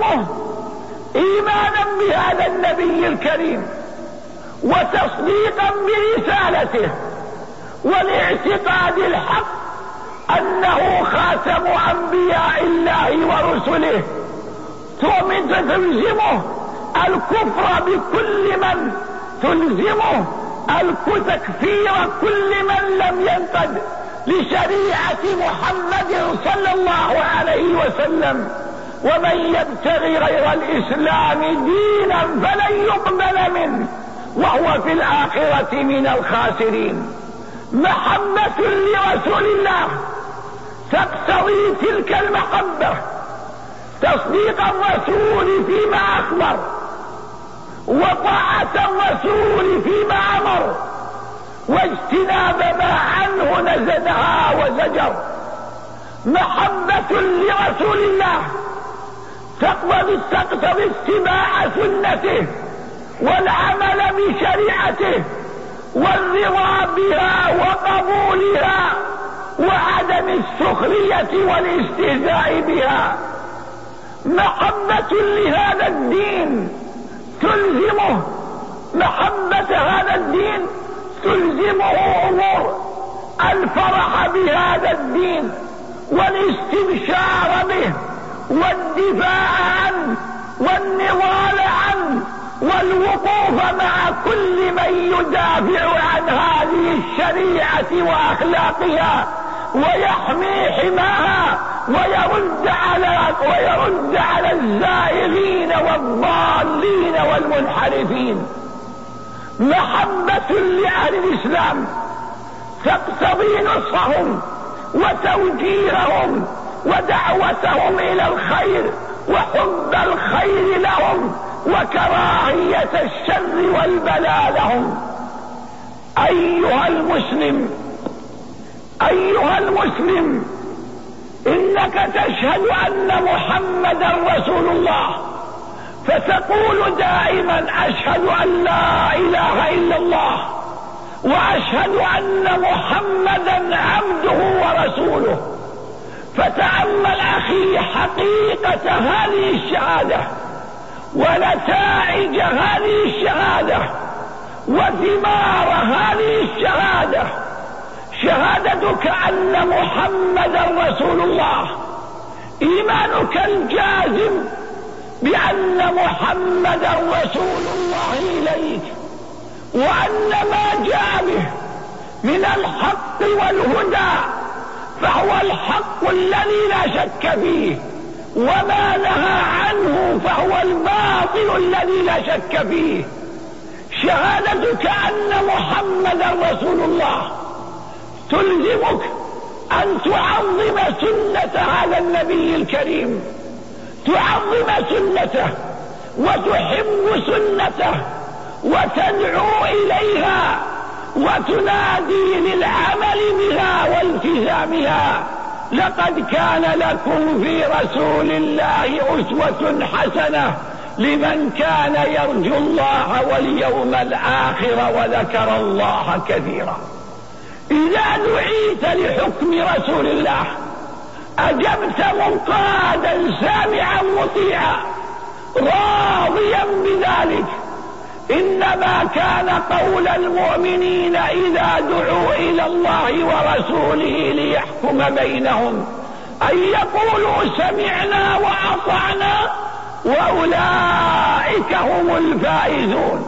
تلزمه إيمانا بهذا النبي الكريم وتصديقا برسالته والاعتقاد الحق أنه خاتم أنبياء الله ورسله. تؤمن تلزمه الكفر بكل من تلزمه تكفير كل من لم ينقد لشريعة محمد صلى الله عليه وسلم. ومن يبتغي غير الإسلام دينا فلن يقبل منه وهو في الآخرة من الخاسرين. محبة لرسول الله تقتضي تلك المحبة تصديق الرسول فيما أخبر وطاعة الرسول فيما أمر واجتناب ما عنه نزدها وزجر. محبة لرسول الله تقتضي اتباع سنته والعمل بشريعته والرضا بها وقبولها وعدم السخرية والاستهزاء بها. محبة لهذا الدين تلزمه محبة هذا الدين تلزمه أمور الفرح بهذا الدين والاستبشار به والدفاع عنه والنضال عنه والوقوف مع كل من يدافع عن هذه الشريعة وأخلاقها ويحمي حماها ويرد على ويرد على الزائغين والضالين والمنحرفين. محبة لأهل الإسلام تقتضي نصرهم وتوجيههم ودعوتهم إلى الخير وحب الخير لهم وكراهية الشر والبلاء لهم. أيها المسلم أيها المسلم إنك تشهد أن محمدا رسول الله فتقول دائما أشهد أن لا إله إلا الله وأشهد أن محمدا عبده ورسوله. فتأمل أخي حقيقة هذه الشهادة ونتائج هذه الشهادة وثمار هذه الشهادة. شهادتك أن محمدا رسول الله إيمانك الجازم بأن محمدا رسول الله إليك وأن ما جاء به من الحق والهدى فهو الحق الذي لا شك فيه وما نهى عنه فهو الباطل الذي لا شك فيه. شهادتك أن محمدا رسول الله تلزمك أن تعظم سنة هذا النبي الكريم تعظم سنته وتحب سنته وتدعو إليها وتنادي للعمل بها والتزامها. لقد كان لكم في رسول الله أسوة حسنة لمن كان يرجو الله واليوم الآخر وذكر الله كثيرا. إذا دعيت لحكم رسول الله أجبت منقادا سامعا مطيعا راضيا بذلك. إنما كان قول المؤمنين إذا دعوا إلى الله ورسوله ليحكم بينهم أن يقولوا سمعنا وأطعنا وأولئك هم الفائزون.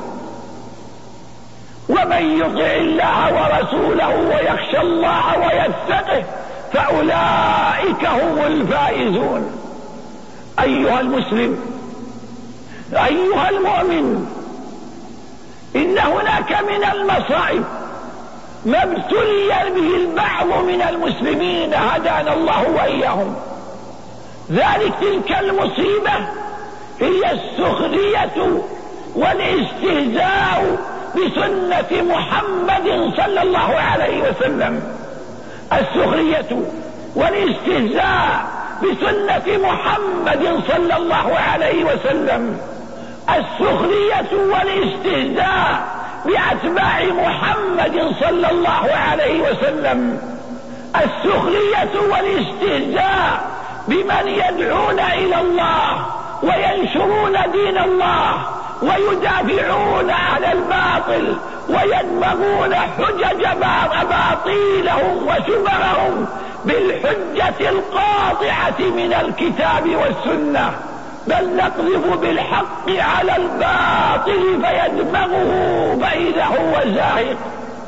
ومن يطع الله ورسوله ويخشى الله ويتقه فأولئك هم الفائزون. أيها المسلم أيها المؤمن إن هناك من المصائب ما ابتلي به البعض من المسلمين هدانا الله وإياهم. ذلك تلك المصيبة هي السخرية والاستهزاء بسنة محمد صلى الله عليه وسلم. السخرية والاستهزاء بسنة محمد صلى الله عليه وسلم. السخرية والاستهزاء بأتباع محمد صلى الله عليه وسلم. السخرية والاستهزاء بمن يدعون إلى الله وينشرون دين الله ويدافعون عن الباطل ويدمغون حجج أباطيلهم وشبههم بالحجة القاطعة من الكتاب والسنة، بل نقذف بالحق على الباطل فيدمغه فإذا هو زاهق.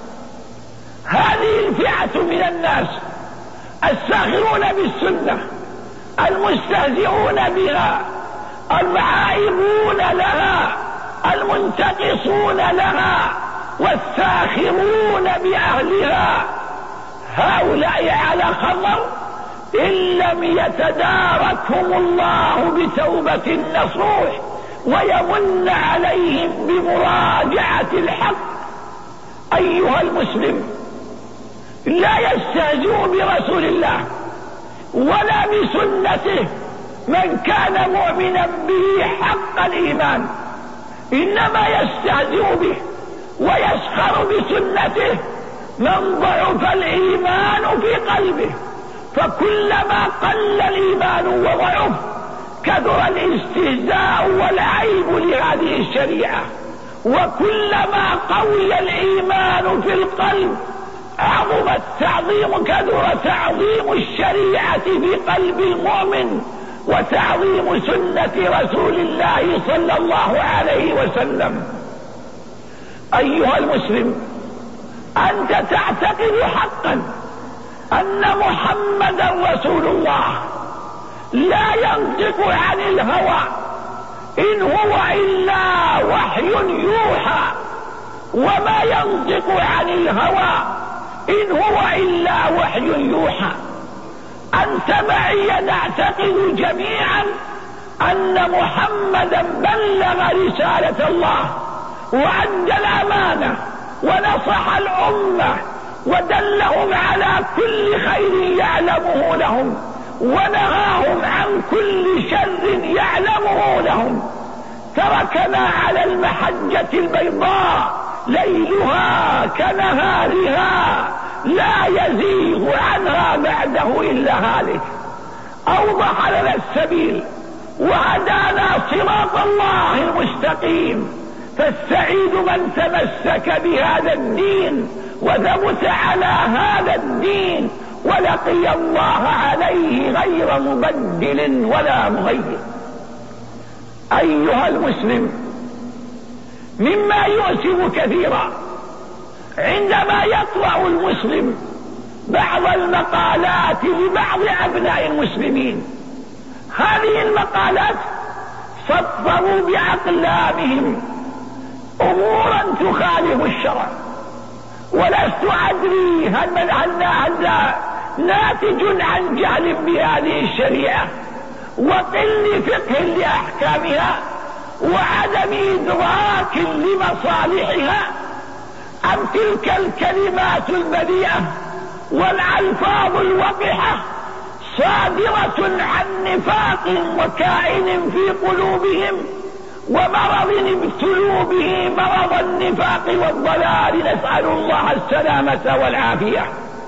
هذه الفئة من الناس الساخرون بالسنة المستهزئون بها المعايبون لها المنتقصون لها والساخرون بأهلها، هؤلاء على خطر إن لم يتداركهم الله بتوبة نصوح ويمن عليهم بمراجعة الحق. أيها المسلم، لا يستهزئ برسول الله ولا بسنته من كان مؤمنا به حق الإيمان، إنما يستهزئ به ويسخر بسنته من ضعف الإيمان في قلبه، فكلما قل الإيمان وضعف كثر الاستهزاء والعيب لهذه الشريعة، وكلما قوي الإيمان في القلب عظم التعظيم كثر تعظيم الشريعة في قلب المؤمن وتعظيم سنة رسول الله صلى الله عليه وسلم. أيها المسلم، أنت تعتقد حقا أن محمدا رسول الله لا ينطق عن الهوى، إن هو إلا وحي يوحى، وما ينطق عن الهوى إن هو إلا وحي يوحى. أنت معي نعتقد جميعا أن محمدا بلغ رسالة الله وأدى الأمانة ونصح الأمة ودلهم على كل خير يعلمه لهم ونهاهم عن كل شر يعلمه لهم. تركنا على المحجة البيضاء ليلها كنهارها لا يزيغ عنها بعده إلا هالك. أوضح لنا السبيل وهدانا صراط الله المستقيم، فالسعيد من تمسك بهذا الدين وثبت على هذا الدين ولقي الله عليه غير مبدل ولا مغير. أيها المسلم، مما يؤسف كثيرا عندما يقرأ المسلم بعض المقالات لبعض أبناء المسلمين، هذه المقالات سطروا بأقلامهم أمورا تخالف الشرع، ولست أدري هل هذا ناتج عن جهل بهذه الشريعة وقل فقه لأحكامها وعدم إدراك لمصالحها، أم تلك الكلمات البذيئة والألفاظ الوقحة صادرة عن نفاق وكائن في قلوبهم ومرض ابتلوا به مرض النفاق والضلال، نسأل الله السلامة والعافية.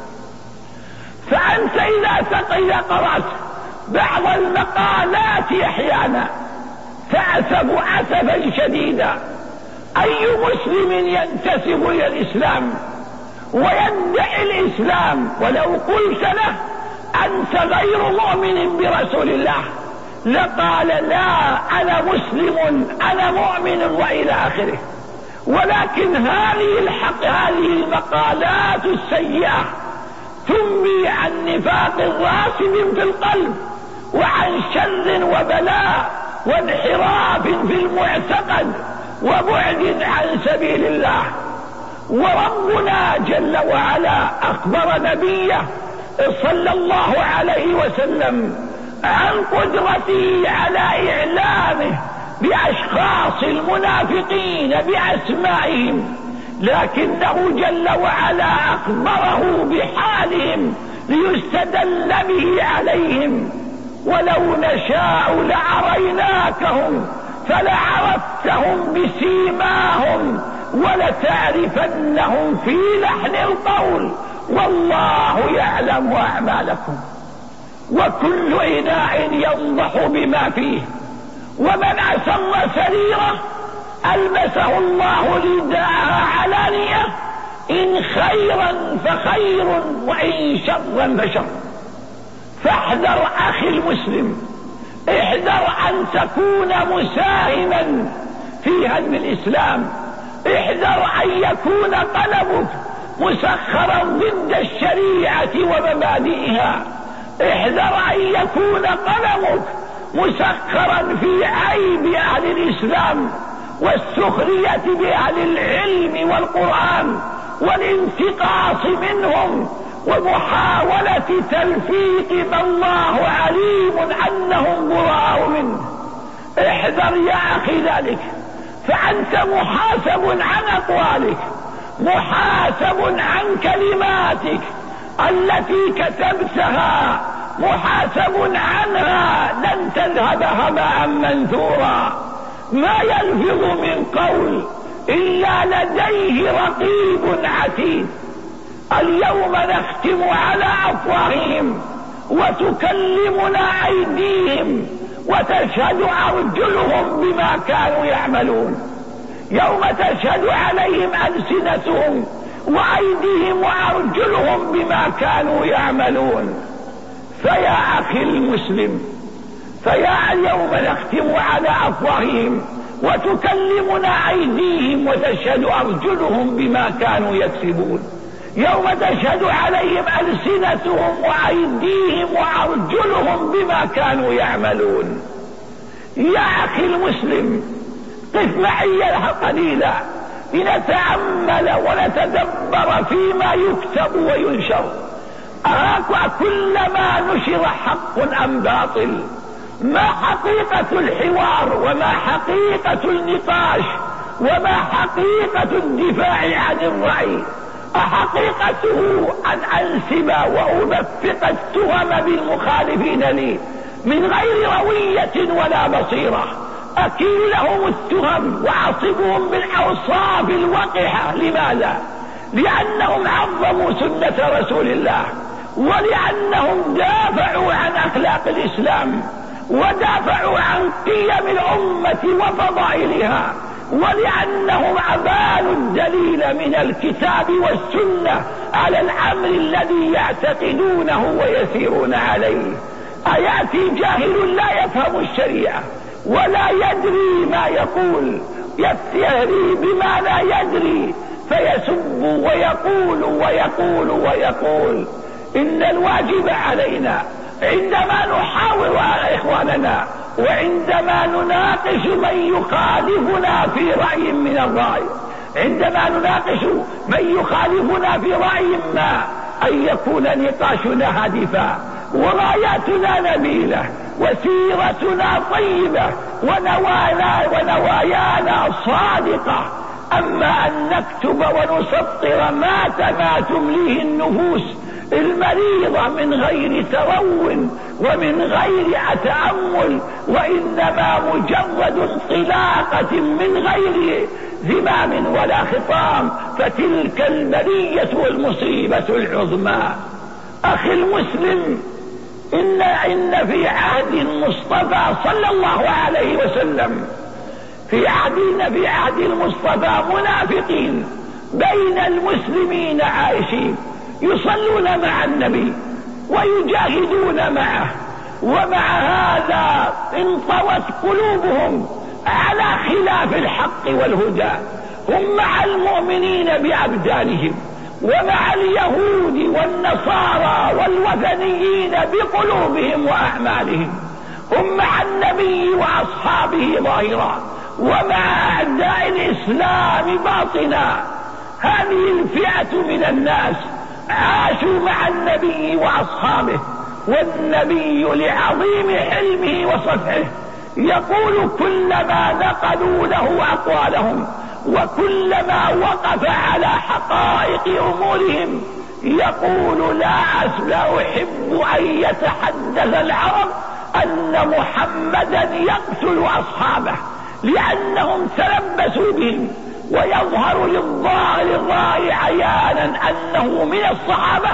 فأنت إذا قرأت بعض المقالات أحيانا تأسف أسفا شديدا. أي مسلم ينتسب إلى الإسلام ويدعي الإسلام ولو قلت له أنت غير مؤمن برسول الله لقال لا أنا مسلم أنا مؤمن وإلى آخره. ولكن هذه الحق هذه المقالات السيئة تنبي عن نفاق راسب في القلب وعن شر وبلاء وانحراف في المعتقد وبعد عن سبيل الله. وربنا جل وعلا أخبر نبيه صلى الله عليه وسلم عن قدرته على إعلامه بأشخاص المنافقين بأسمائهم، لكنه جل وعلا أخبره بحالهم ليستدل به عليهم. ولو نشاء لأريناكهم فلعرفتهم بسيماهم ولتعرفنهم في لحن القول والله يعلم أعمالكم. وكل إناء ينضح بما فيه ومن أسر سريرة ألبسه الله رداءها علانية، إن خيرا فخير وإن شرا فشر. فاحذر أخي المسلم، احذر أن تكون مساهما في هدم الإسلام، احذر أن يكون قلبك مسخرا ضد الشريعة ومبادئها، احذر أن يكون قلمك مسخرا في عيب أهل الإسلام والسخرية بأهل العلم والقرآن والانتقاص منهم ومحاولة تلفيق ما الله عليم أنهم براء منه. احذر يا أخي ذلك، فأنت محاسب عن أقوالك، محاسب عن كلماتك التي كتبتها، محاسب عنها، لن تذهب هباء منثورا. ما يلفظ من قول إلا لديه رقيب عتيد. اليوم نختم على أفواههم وتكلمنا أيديهم وتشهد أرجلهم بما كانوا يعملون. يوم تشهد عليهم ألسنتهم وأيديهم وأرجلهم بما كانوا يعملون. فيا أخي المسلم، فيا اليوم نختم على أفواههم وتكلمنا أيديهم وتشهد أرجلهم بما كانوا يكسبون. يوم تشهد عليهم ألسنتهم وأيديهم وأرجلهم بما كانوا يعملون. يا أخي المسلم، قف معي قليلا لنتأمل ونتدبر فيما يكتب وينشر. أراك كلما نشر حق أم باطل، ما حقيقة الحوار وما حقيقة النقاش وما حقيقة الدفاع عن الرأي؟ أحقيقته أن أنسب وألفق التهم بالمخالفين لي من غير روية ولا بصيرة، أكيل لهم التهم وأعصبهم بالأوصاف الوقحة. لماذا؟ لأنهم عظموا سنة رسول الله، ولأنهم دافعوا عن أخلاق الإسلام، ودافعوا عن قيم الأمة وفضائلها، ولأنهم أبانوا الدليل من الكتاب والسنة على الأمر الذي يعتقدونه ويسيرون عليه. أيأتي جاهل لا يفهم الشريعة ولا يدري ما يقول، يفتري بما لا يدري فيسب ويقول ويقول ويقول. إن الواجب علينا عندما نحاور على إخواننا وعندما نناقش من يخالفنا في رأي من الرأي، عندما نناقش من يخالفنا في رأي ما، أن يكون نقاشنا هادفا وغاياتنا نبيلة وسيرتنا طيبة ونوانا ونوايانا صادقة. أما أن نكتب ونسطر ما ما تمليه النفوس المريضة من غير ترو ومن غير تأمل، وإنما مجرد انطلاقة من غير زمام ولا خطام، فتلك البلية والمصيبة العظمى. أخي المسلم، إن, إن في عهد المصطفى صلى الله عليه وسلم، في عهدنا في عهد المصطفى منافقين بين المسلمين عايشين، يصلون مع النبي ويجاهدون معه، ومع هذا انطوت قلوبهم على خلاف الحق والهدى. هم مع المؤمنين بأبدانهم، ومع اليهود والنصارى والوثنيين بقلوبهم وأعمالهم. هم مع النبي وأصحابه ظاهرا، ومع أعداء الإسلام باطنا. هذه الفئة من الناس عاشوا مع النبي وأصحابه، والنبي لعظيم حلمه وصفحه يقول كلما نقلوا له أقوالهم وكلما وقف على حقائق أمورهم يقول لا أحب أن يتحدث العرب أن محمدا يقتل أصحابه، لأنهم تلبسوا بهم، ويظهر للظاهر الرائع عيانا أنه من الصحابة،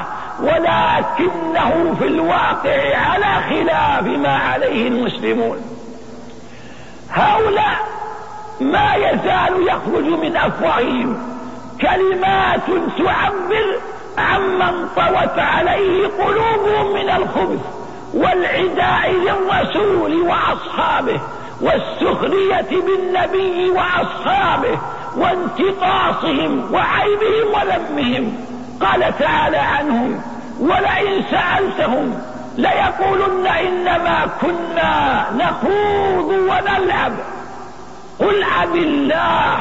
ولكنه في الواقع على خلاف ما عليه المسلمون. هؤلاء ما يزال يخرج من أفواههم كلمات تعبر عمن طوت عليه قلوبهم من الخبث والعداء للرسول وأصحابه والسخرية بالنبي وأصحابه وانتقاصهم وعيبهم وذمهم. قال تعالى عنهم: ولئن سألتهم ليقولن إنما كنا نخوض ونلعب قل أب الله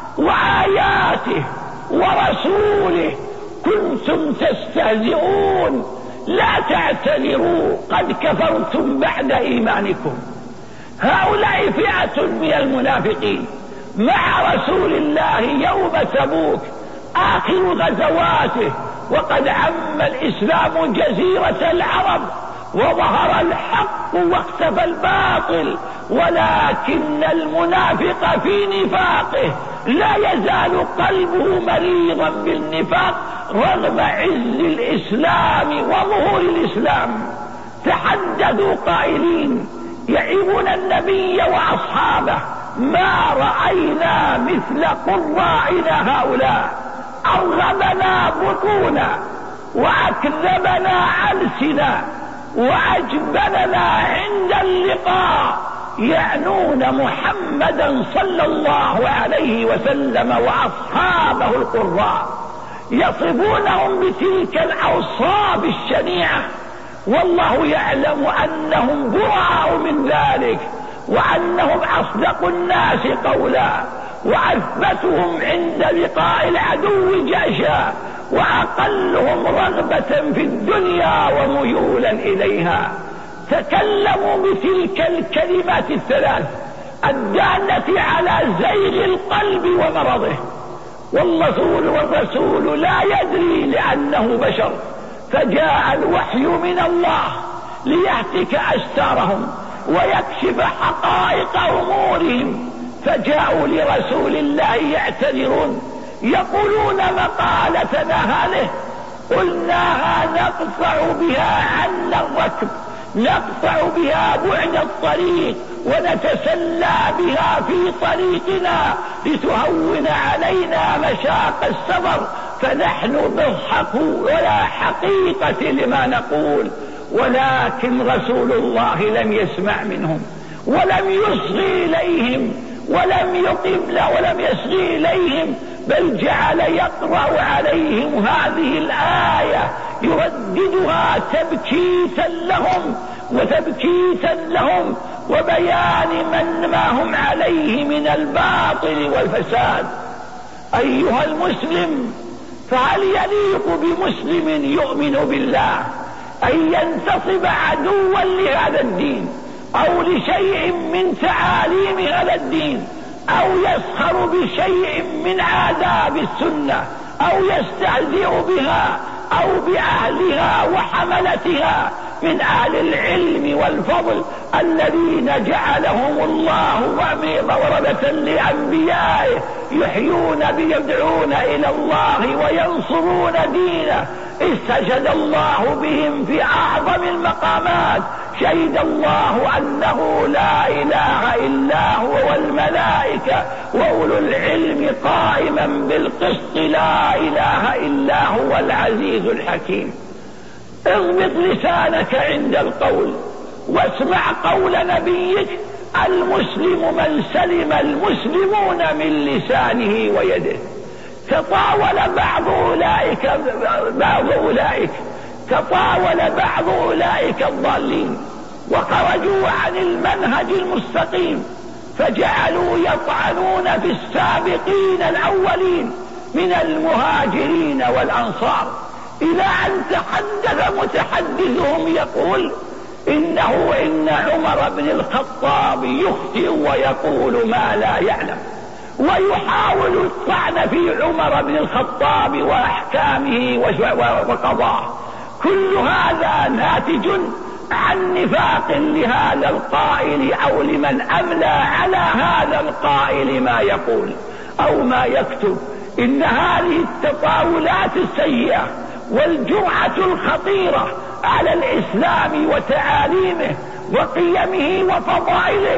وآياته ورسوله كنتم تستهزئون لا تعتذروا قد كفرتم بعد إيمانكم. هؤلاء فئة من المنافقين مع رسول الله يوم تبوك آخر غزواته، وقد عم الإسلام جزيرة العرب وظهر الحق واختفى الباطل، ولكن المنافق في نفاقه لا يزال قلبه مريضا بالنفاق رغم عز الإسلام وظهور الإسلام. تحدثوا قائلين يعيبون النبي وأصحابه: ما رأينا مثل قرائنا هؤلاء، أرغبنا بطونا وأكذبنا ألسنا وأجبننا عند اللقاء. يعنون محمدا صلى الله عليه وسلم وأصحابه القراء، يصفونهم بتلك الأوصاف الشنيعة، والله يعلم أنهم براء من ذلك، وأنهم أصدق الناس قولا وأثبتهم عند لقاء العدو جأشا وأقلهم رغبة في الدنيا وميولا إليها. تكلموا بتلك الكلمات الثلاث الدالة على زيغ القلب ومرضه، والرسول والرسول لا يدري لأنه بشر، فجاء الوحي من الله ليهتك أستارهم ويكشف حقائق أمورهم، فجاءوا لرسول الله يعتذرون يقولون: مقالتنا هذه قلناها نقطع بها عنا الركب، نقطع بها بعد الطريق، ونتسلى بها في طريقنا لتهون علينا مشاق السفر، فنحن نضحك ولا حقيقة لما نقول. ولكن رسول الله لم يسمع منهم ولم يصغي إليهم ولم يقم ولم يصغي إليهم، بل جعل يقرأ عليهم هذه الآية يرددها تبكيتا لهم وتبكيتا لهم وبيان من ما هم عليه من الباطل والفساد. أيها المسلم، فهل يليق بمسلم يؤمن بالله أن ينتصب عدوا لهذا الدين أو لشيء من تعاليم هذا الدين، أو يسخر بشيء من آداب السنة، أو يستهزئ بها أو بأهلها وحملتها من أهل العلم والفضل الذين جعلهم الله ورثة لأنبيائه يحيون بيدعون إلى الله وينصرون دينه؟ استشهد الله بهم في أعظم المقامات، شهد الله أنه لا إله إلا هو والملائكة وأولو العلم قائما بالقسط، لا إله إلا هو العزيز الحكيم. اضبط لسانك عند القول واسمع قول نبيك: المسلم من سلم المسلمون من لسانه ويده. تطاول بعض أولئك بعض أولئك تطاول بعض أولئك الضالين وخرجوا عن المنهج المستقيم، فجعلوا يطعنون في السابقين الأولين من المهاجرين والأنصار، إلى أن تحدث متحدثهم يقول: إنه إن عمر بن الخطاب يخطئ ويقول ما لا يعلم، ويحاول الطعن في عمر بن الخطاب وأحكامه وقضاه. كل هذا ناتج عن نفاق لهذا القائل أو لمن أملى على هذا القائل ما يقول أو ما يكتب. إن هذه التطاولات السيئة والجرعة الخطيرة على الإسلام وتعاليمه وقيمه وفضائله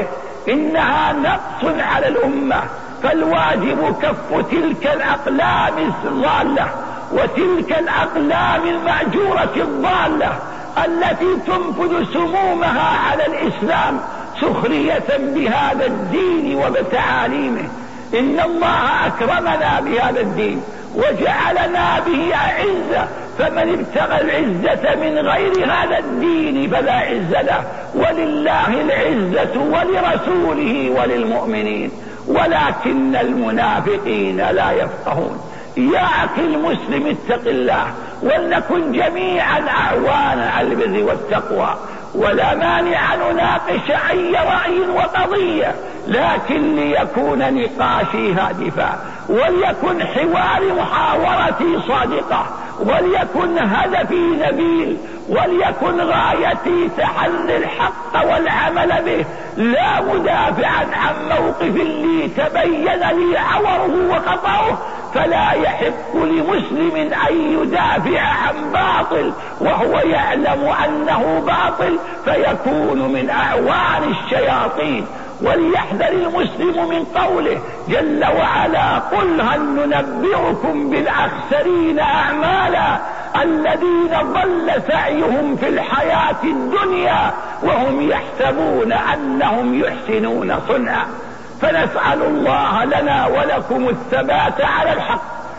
إنها نقص على الأمة، فالواجب كف تلك الأقلام الضالة وتلك الأقلام المأجورة الضالة التي تنفذ سمومها على الإسلام سخرية بهذا الدين وبتعاليمه. إن الله أكرمنا بهذا الدين وجعلنا به أعزة، فمن ابتغى العزة من غير هذا الدين فلا عز له، ولله العزة ولرسوله وللمؤمنين ولكن المنافقين لا يفقهون. يا أخي المسلم اتق الله، ولنكن جميعا أعوانا على البر والتقوى، ولا مانع أن نناقش أي رأي وقضية، لكن ليكون نقاشي هادفا، وليكن حواري محاورتي صادقة، وليكن هدفي نبيل، وليكن غايتي تحلي الحق والعمل به، لا مدافعا عن موقف لي تبين لي عوره وخطأه. فلا يحق لمسلم أن يدافع عن باطل وهو يعلم أنه باطل، فيكون من أعوان الشياطين. وليحذر المسلم من قوله جل وعلا: قل هل ننبئكم بالأخسرين أعمالا الذين ضل سعيهم في الحياة الدنيا وهم يحسبون أنهم يحسنون صنعا. فنسأل الله لنا ولكم الثبات على الحق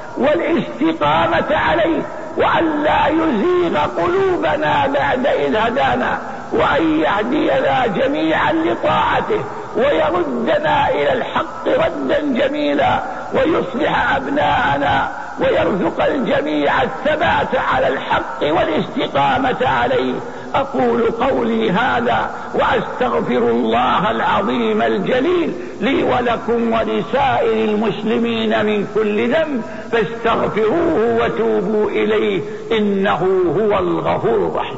والاستقامة عليه، وأن لا يزيغ قلوبنا بعد إذ هدانا، وأن يهدينا جميعا لطاعته، ويردنا إلى الحق ردا جميلا، ويصلح أبناءنا، ويرزق الجميع الثبات على الحق والاستقامة عليه. أقول قولي هذا وأستغفر الله العظيم الجليل لي ولكم ولسائر المسلمين من كل ذنب، فاستغفروه وتوبوا إليه إنه هو الغفور الرحيم.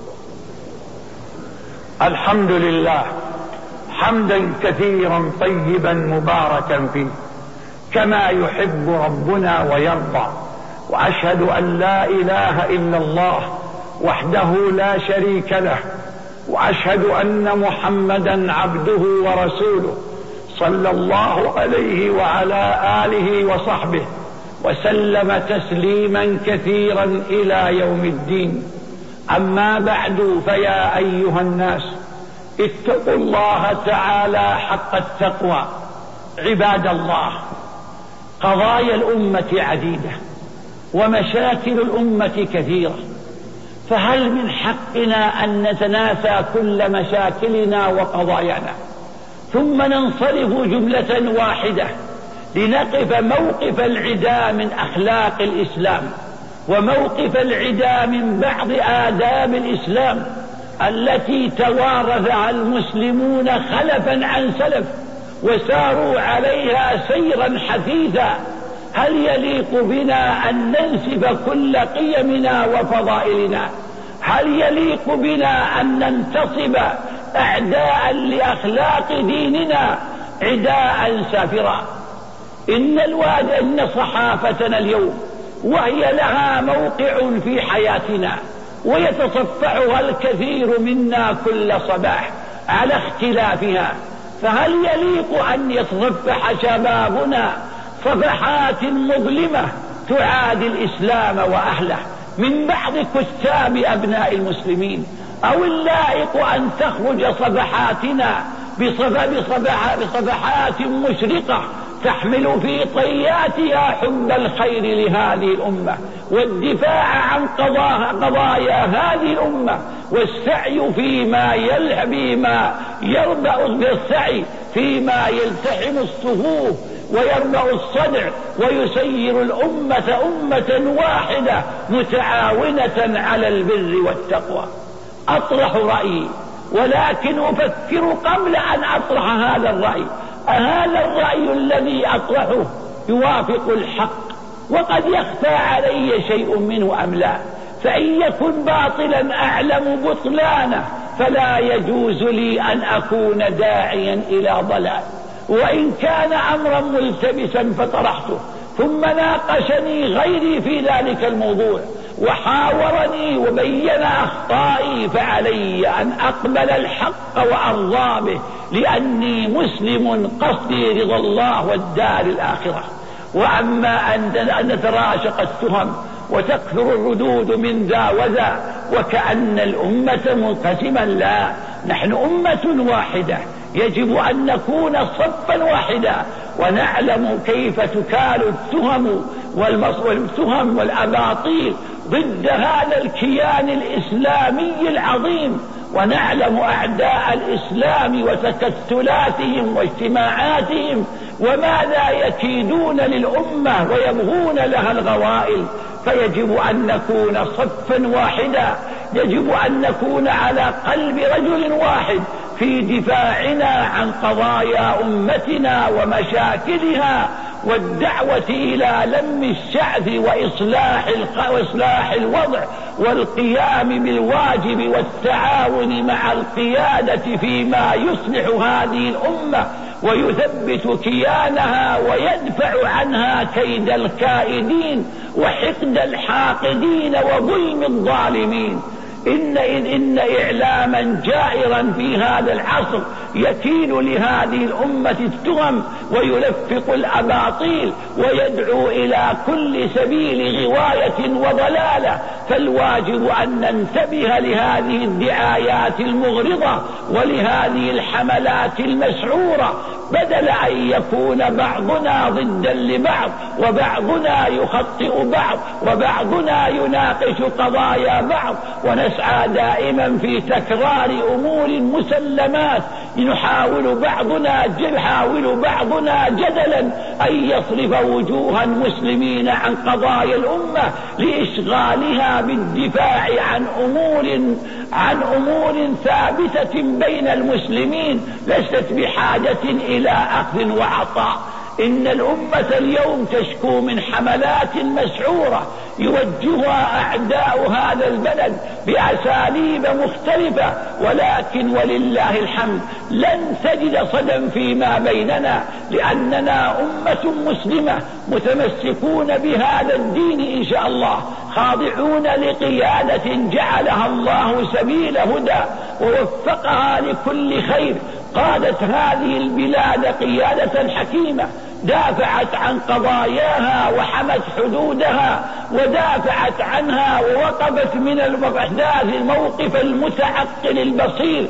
الحمد لله حمدا كثيرا طيبا مباركا فيه كما يحب ربنا ويرضى، وأشهد أن لا إله إلا الله وحده لا شريك له، وأشهد أن محمدا عبده ورسوله صلى الله عليه وعلى آله وصحبه وسلم تسليما كثيرا إلى يوم الدين. أما بعد، فيا أيها الناس اتقوا الله تعالى حق التقوى. عباد الله، قضايا الأمة عديدة ومشاكل الأمة كثيرة، فهل من حقنا أن نتناسى كل مشاكلنا وقضايانا ثم ننصرف جملة واحدة لنقف موقف العدا من أخلاق الإسلام وموقف العدا من بعض آداب الإسلام التي توارثها المسلمون خلفا عن سلف وساروا عليها سيرا حثيثا؟ هل يليق بنا أن ننسف كل قيمنا وفضائلنا؟ هل يليق بنا أن ننتصب أعداء لأخلاق ديننا عداء سافرا؟ إن الواد إن صحافتنا اليوم وهي لها موقع في حياتنا ويتصفعها الكثير منا كل صباح على اختلافها، فهل يليق أن يتصفح شبابنا صفحات مظلمة تعادي الإسلام وأهله من بعض كتاب أبناء المسلمين؟ أو اللائق أن تخرج صفحاتنا بصفحات مشرقة تحمل في طياتها حب الخير لهذه الأمة والدفاع عن قضايا هذه الأمة والسعي فيما يلهب بما يربع بالسعي فيما يلتحم الصفوف ويربع الصدع ويسير الأمة أمة واحدة متعاونة على البر والتقوى. أطرح رأيي، ولكن أفكر قبل أن أطرح هذا الرأي، هذا الرأي الذي أطرحه يوافق الحق وقد يخفى علي شيء منه أم لا؟ فإن يكن باطلا أعلم بطلانه فلا يجوز لي أن أكون داعيا إلى ضلال، وإن كان أمرا ملتبسا فطرحته ثم ناقشني غيري في ذلك الموضوع وحاورني وبين أخطائي فعلي أن أقبل الحق وأرضى به، لأني مسلم قصدي رضا الله والدار الآخرة. وأما أن نتراشق التهم وتكثر الردود من ذا وذا وكأن الأمة منقسما، لا، نحن أمة واحدة، يجب أن نكون صفا واحدا، ونعلم كيف تكال التهم والتهم والأباطيل ضد هذا الكيان الإسلامي العظيم، ونعلم أعداء الإسلام وتكتلاتهم واجتماعاتهم وماذا يكيدون للأمة ويبغون لها الغوائل. فيجب أن نكون صفا واحدا، يجب أن نكون على قلب رجل واحد في دفاعنا عن قضايا أمتنا ومشاكلها، والدعوة إلى لم الشعث وإصلاح, وإصلاح الوضع، والقيام بالواجب والتعاون مع القيادة فيما يصلح هذه الأمة ويثبت كيانها ويدفع عنها كيد الكائدين وحقد الحاقدين وظلم الظالمين. إن, إن إعلاما جائرا في هذا العصر يكيل لهذه الأمة التهم ويلفق الأباطيل ويدعو إلى كل سبيل غواية وضلالة، فالواجب أن ننتبه لهذه الدعايات المغرضة ولهذه الحملات المسعورة، بدل أن يكون بعضنا ضدا لبعض وبعضنا يخطئ بعض وبعضنا يناقش قضايا بعض، ونسعى دائما في تكرار أمور مسلمات، نحاول بعضنا يحاول بعضنا جدلا أن يصرف وجوه المسلمين عن قضايا الأمة لإشغالها بالدفاع عن أمور عن أمور ثابتة بين المسلمين ليست بحاجة إلى أخذ وعطاء. إن الأمة اليوم تشكو من حملات مسعورة يوجهها أعداء هذا البلد بأساليب مختلفة، ولكن ولله الحمد لن تجد صدى فيما بيننا، لأننا أمة مسلمة متمسكون بهذا الدين إن شاء الله، خاضعون لقيادة جعلها الله سبيل هدى ووفقها لكل خير، قادت هذه البلاد قيادة حكيمة، دافعت عن قضاياها وحمت حدودها ودافعت عنها ووقفت من الأحداث الموقف المتعقل البصير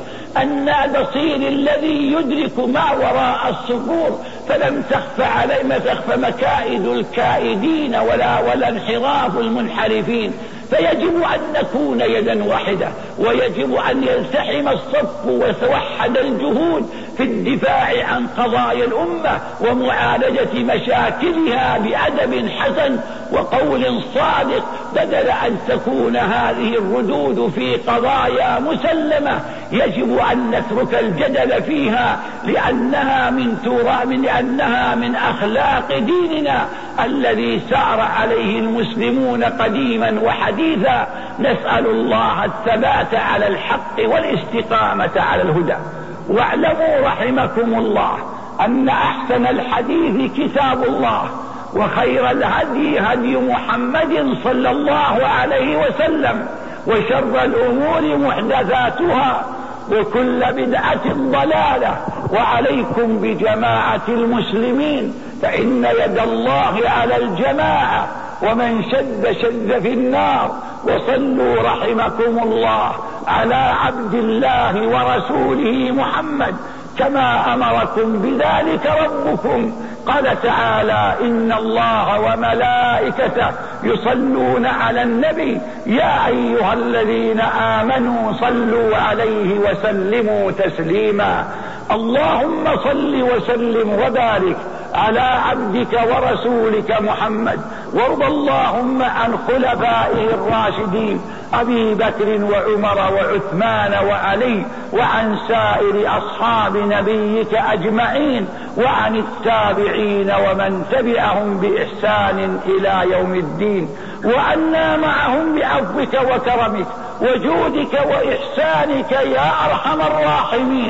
البصير الذي يدرك ما وراء الصخور، فلم تخف عليه ما تخف مكائد الكائدين ولا ولا انحراف المنحرفين. فيجب أن نكون يدا واحدة، ويجب أن يلتحم الصف وتوحد الجهود في الدفاع عن قضايا الأمة ومعالجة مشاكلها بأدب حسن وقول صادق، بدل أن تكون هذه الردود في قضايا مسلمة يجب أن نترك الجدل فيها، لأنها من ترى لأنها من أخلاق ديننا الذي سار عليه المسلمون قديما وحديثا. نسأل الله الثبات على الحق والاستقامة على الهدى. واعلموا رحمكم الله أن أحسن الحديث كتاب الله، وخير الهدي هدي محمد صلى الله عليه وسلم، وشر الأمور محدثاتها، وكل بدعة ضلالة، وعليكم بجماعة المسلمين فإن يد الله على الجماعة، ومن شد شد في النار. وصلوا رحمكم الله على عبد الله ورسوله محمد كما أمركم بذلك ربكم. قال تعالى: إن الله وملائكته يصلون على النبي يا أيها الذين آمنوا صلوا عليه وسلموا تسليما. اللهم صل وسلم وبارك على عبدك ورسولك محمد، وارض اللهم عن خلفائه الراشدين أبي بكر وعمر وعثمان وعلي، وعن سائر أصحاب نبيك أجمعين، وعن التابعين ومن تبعهم بإحسان إلى يوم الدين، وعنا معهم بعفوك وكرمك وجودك وإحسانك يا أرحم الراحمين.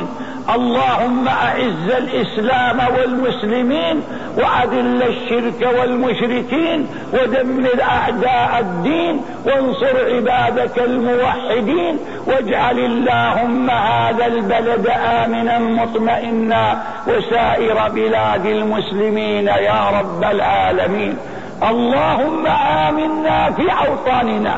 اللهم أعز الإسلام والمسلمين وأذل الشرك والمشركين ودمر أعداء الدين وانصر عبادك الموحدين واجعل اللهم هذا البلد آمنا مطمئنا وسائر بلاد المسلمين يا رب العالمين. اللهم آمنا في أوطاننا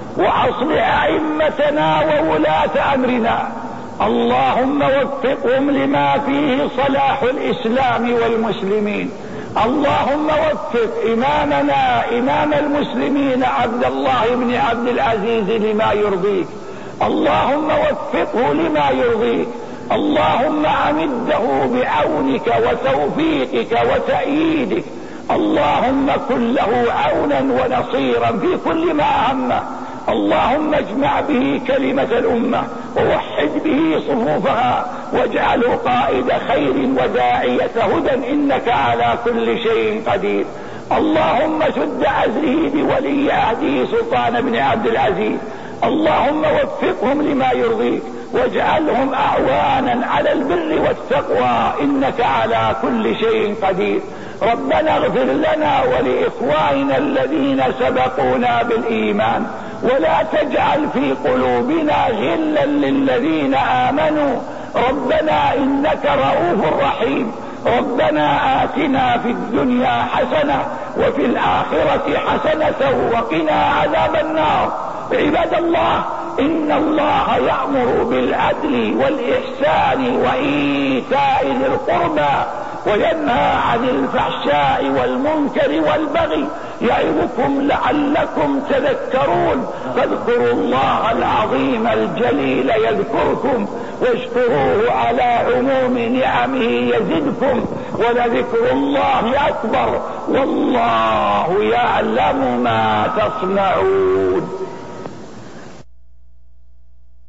وأصلح أئمتنا وولاة أمرنا، اللهم وفقهم لما فيه صلاح الإسلام والمسلمين. اللهم وفق إمامنا إمام المسلمين عبد الله بن عبد العزيز لما يرضيك، اللهم وفقه لما يرضيك، اللهم أمده بعونك وتوفيقك وتأييدك، اللهم كن له عونا ونصيرا في كل ما أهمه، اللهم اجمع به كلمة الأمة ووحد به صفوفها واجعله قائد خير وداعية هدى إنك على كل شيء قدير. اللهم شد عزله بولي عهده سلطان بن عبد العزيز، اللهم وفقهم لما يرضيك واجعلهم أعوانا على البر والتقوى إنك على كل شيء قدير. ربنا اغفر لنا ولإخواننا الذين سبقونا بالإيمان ولا تجعل في قلوبنا غلا للذين آمنوا ربنا إنك رؤوف رحيم. ربنا آتنا في الدنيا حسنة وفي الآخرة حسنة وقنا عذاب النار. عباد الله، إن الله يأمر بالعدل والإحسان وإيتاء ذي القربى وينهى عن الفحشاء والمنكر والبغي يعظكم لعلكم تذكرون. فاذكروا الله العظيم الجليل يذكركم واشكروه على عموم نعمه يزدكم ولذكر الله أكبر والله يعلم ما تصنعون.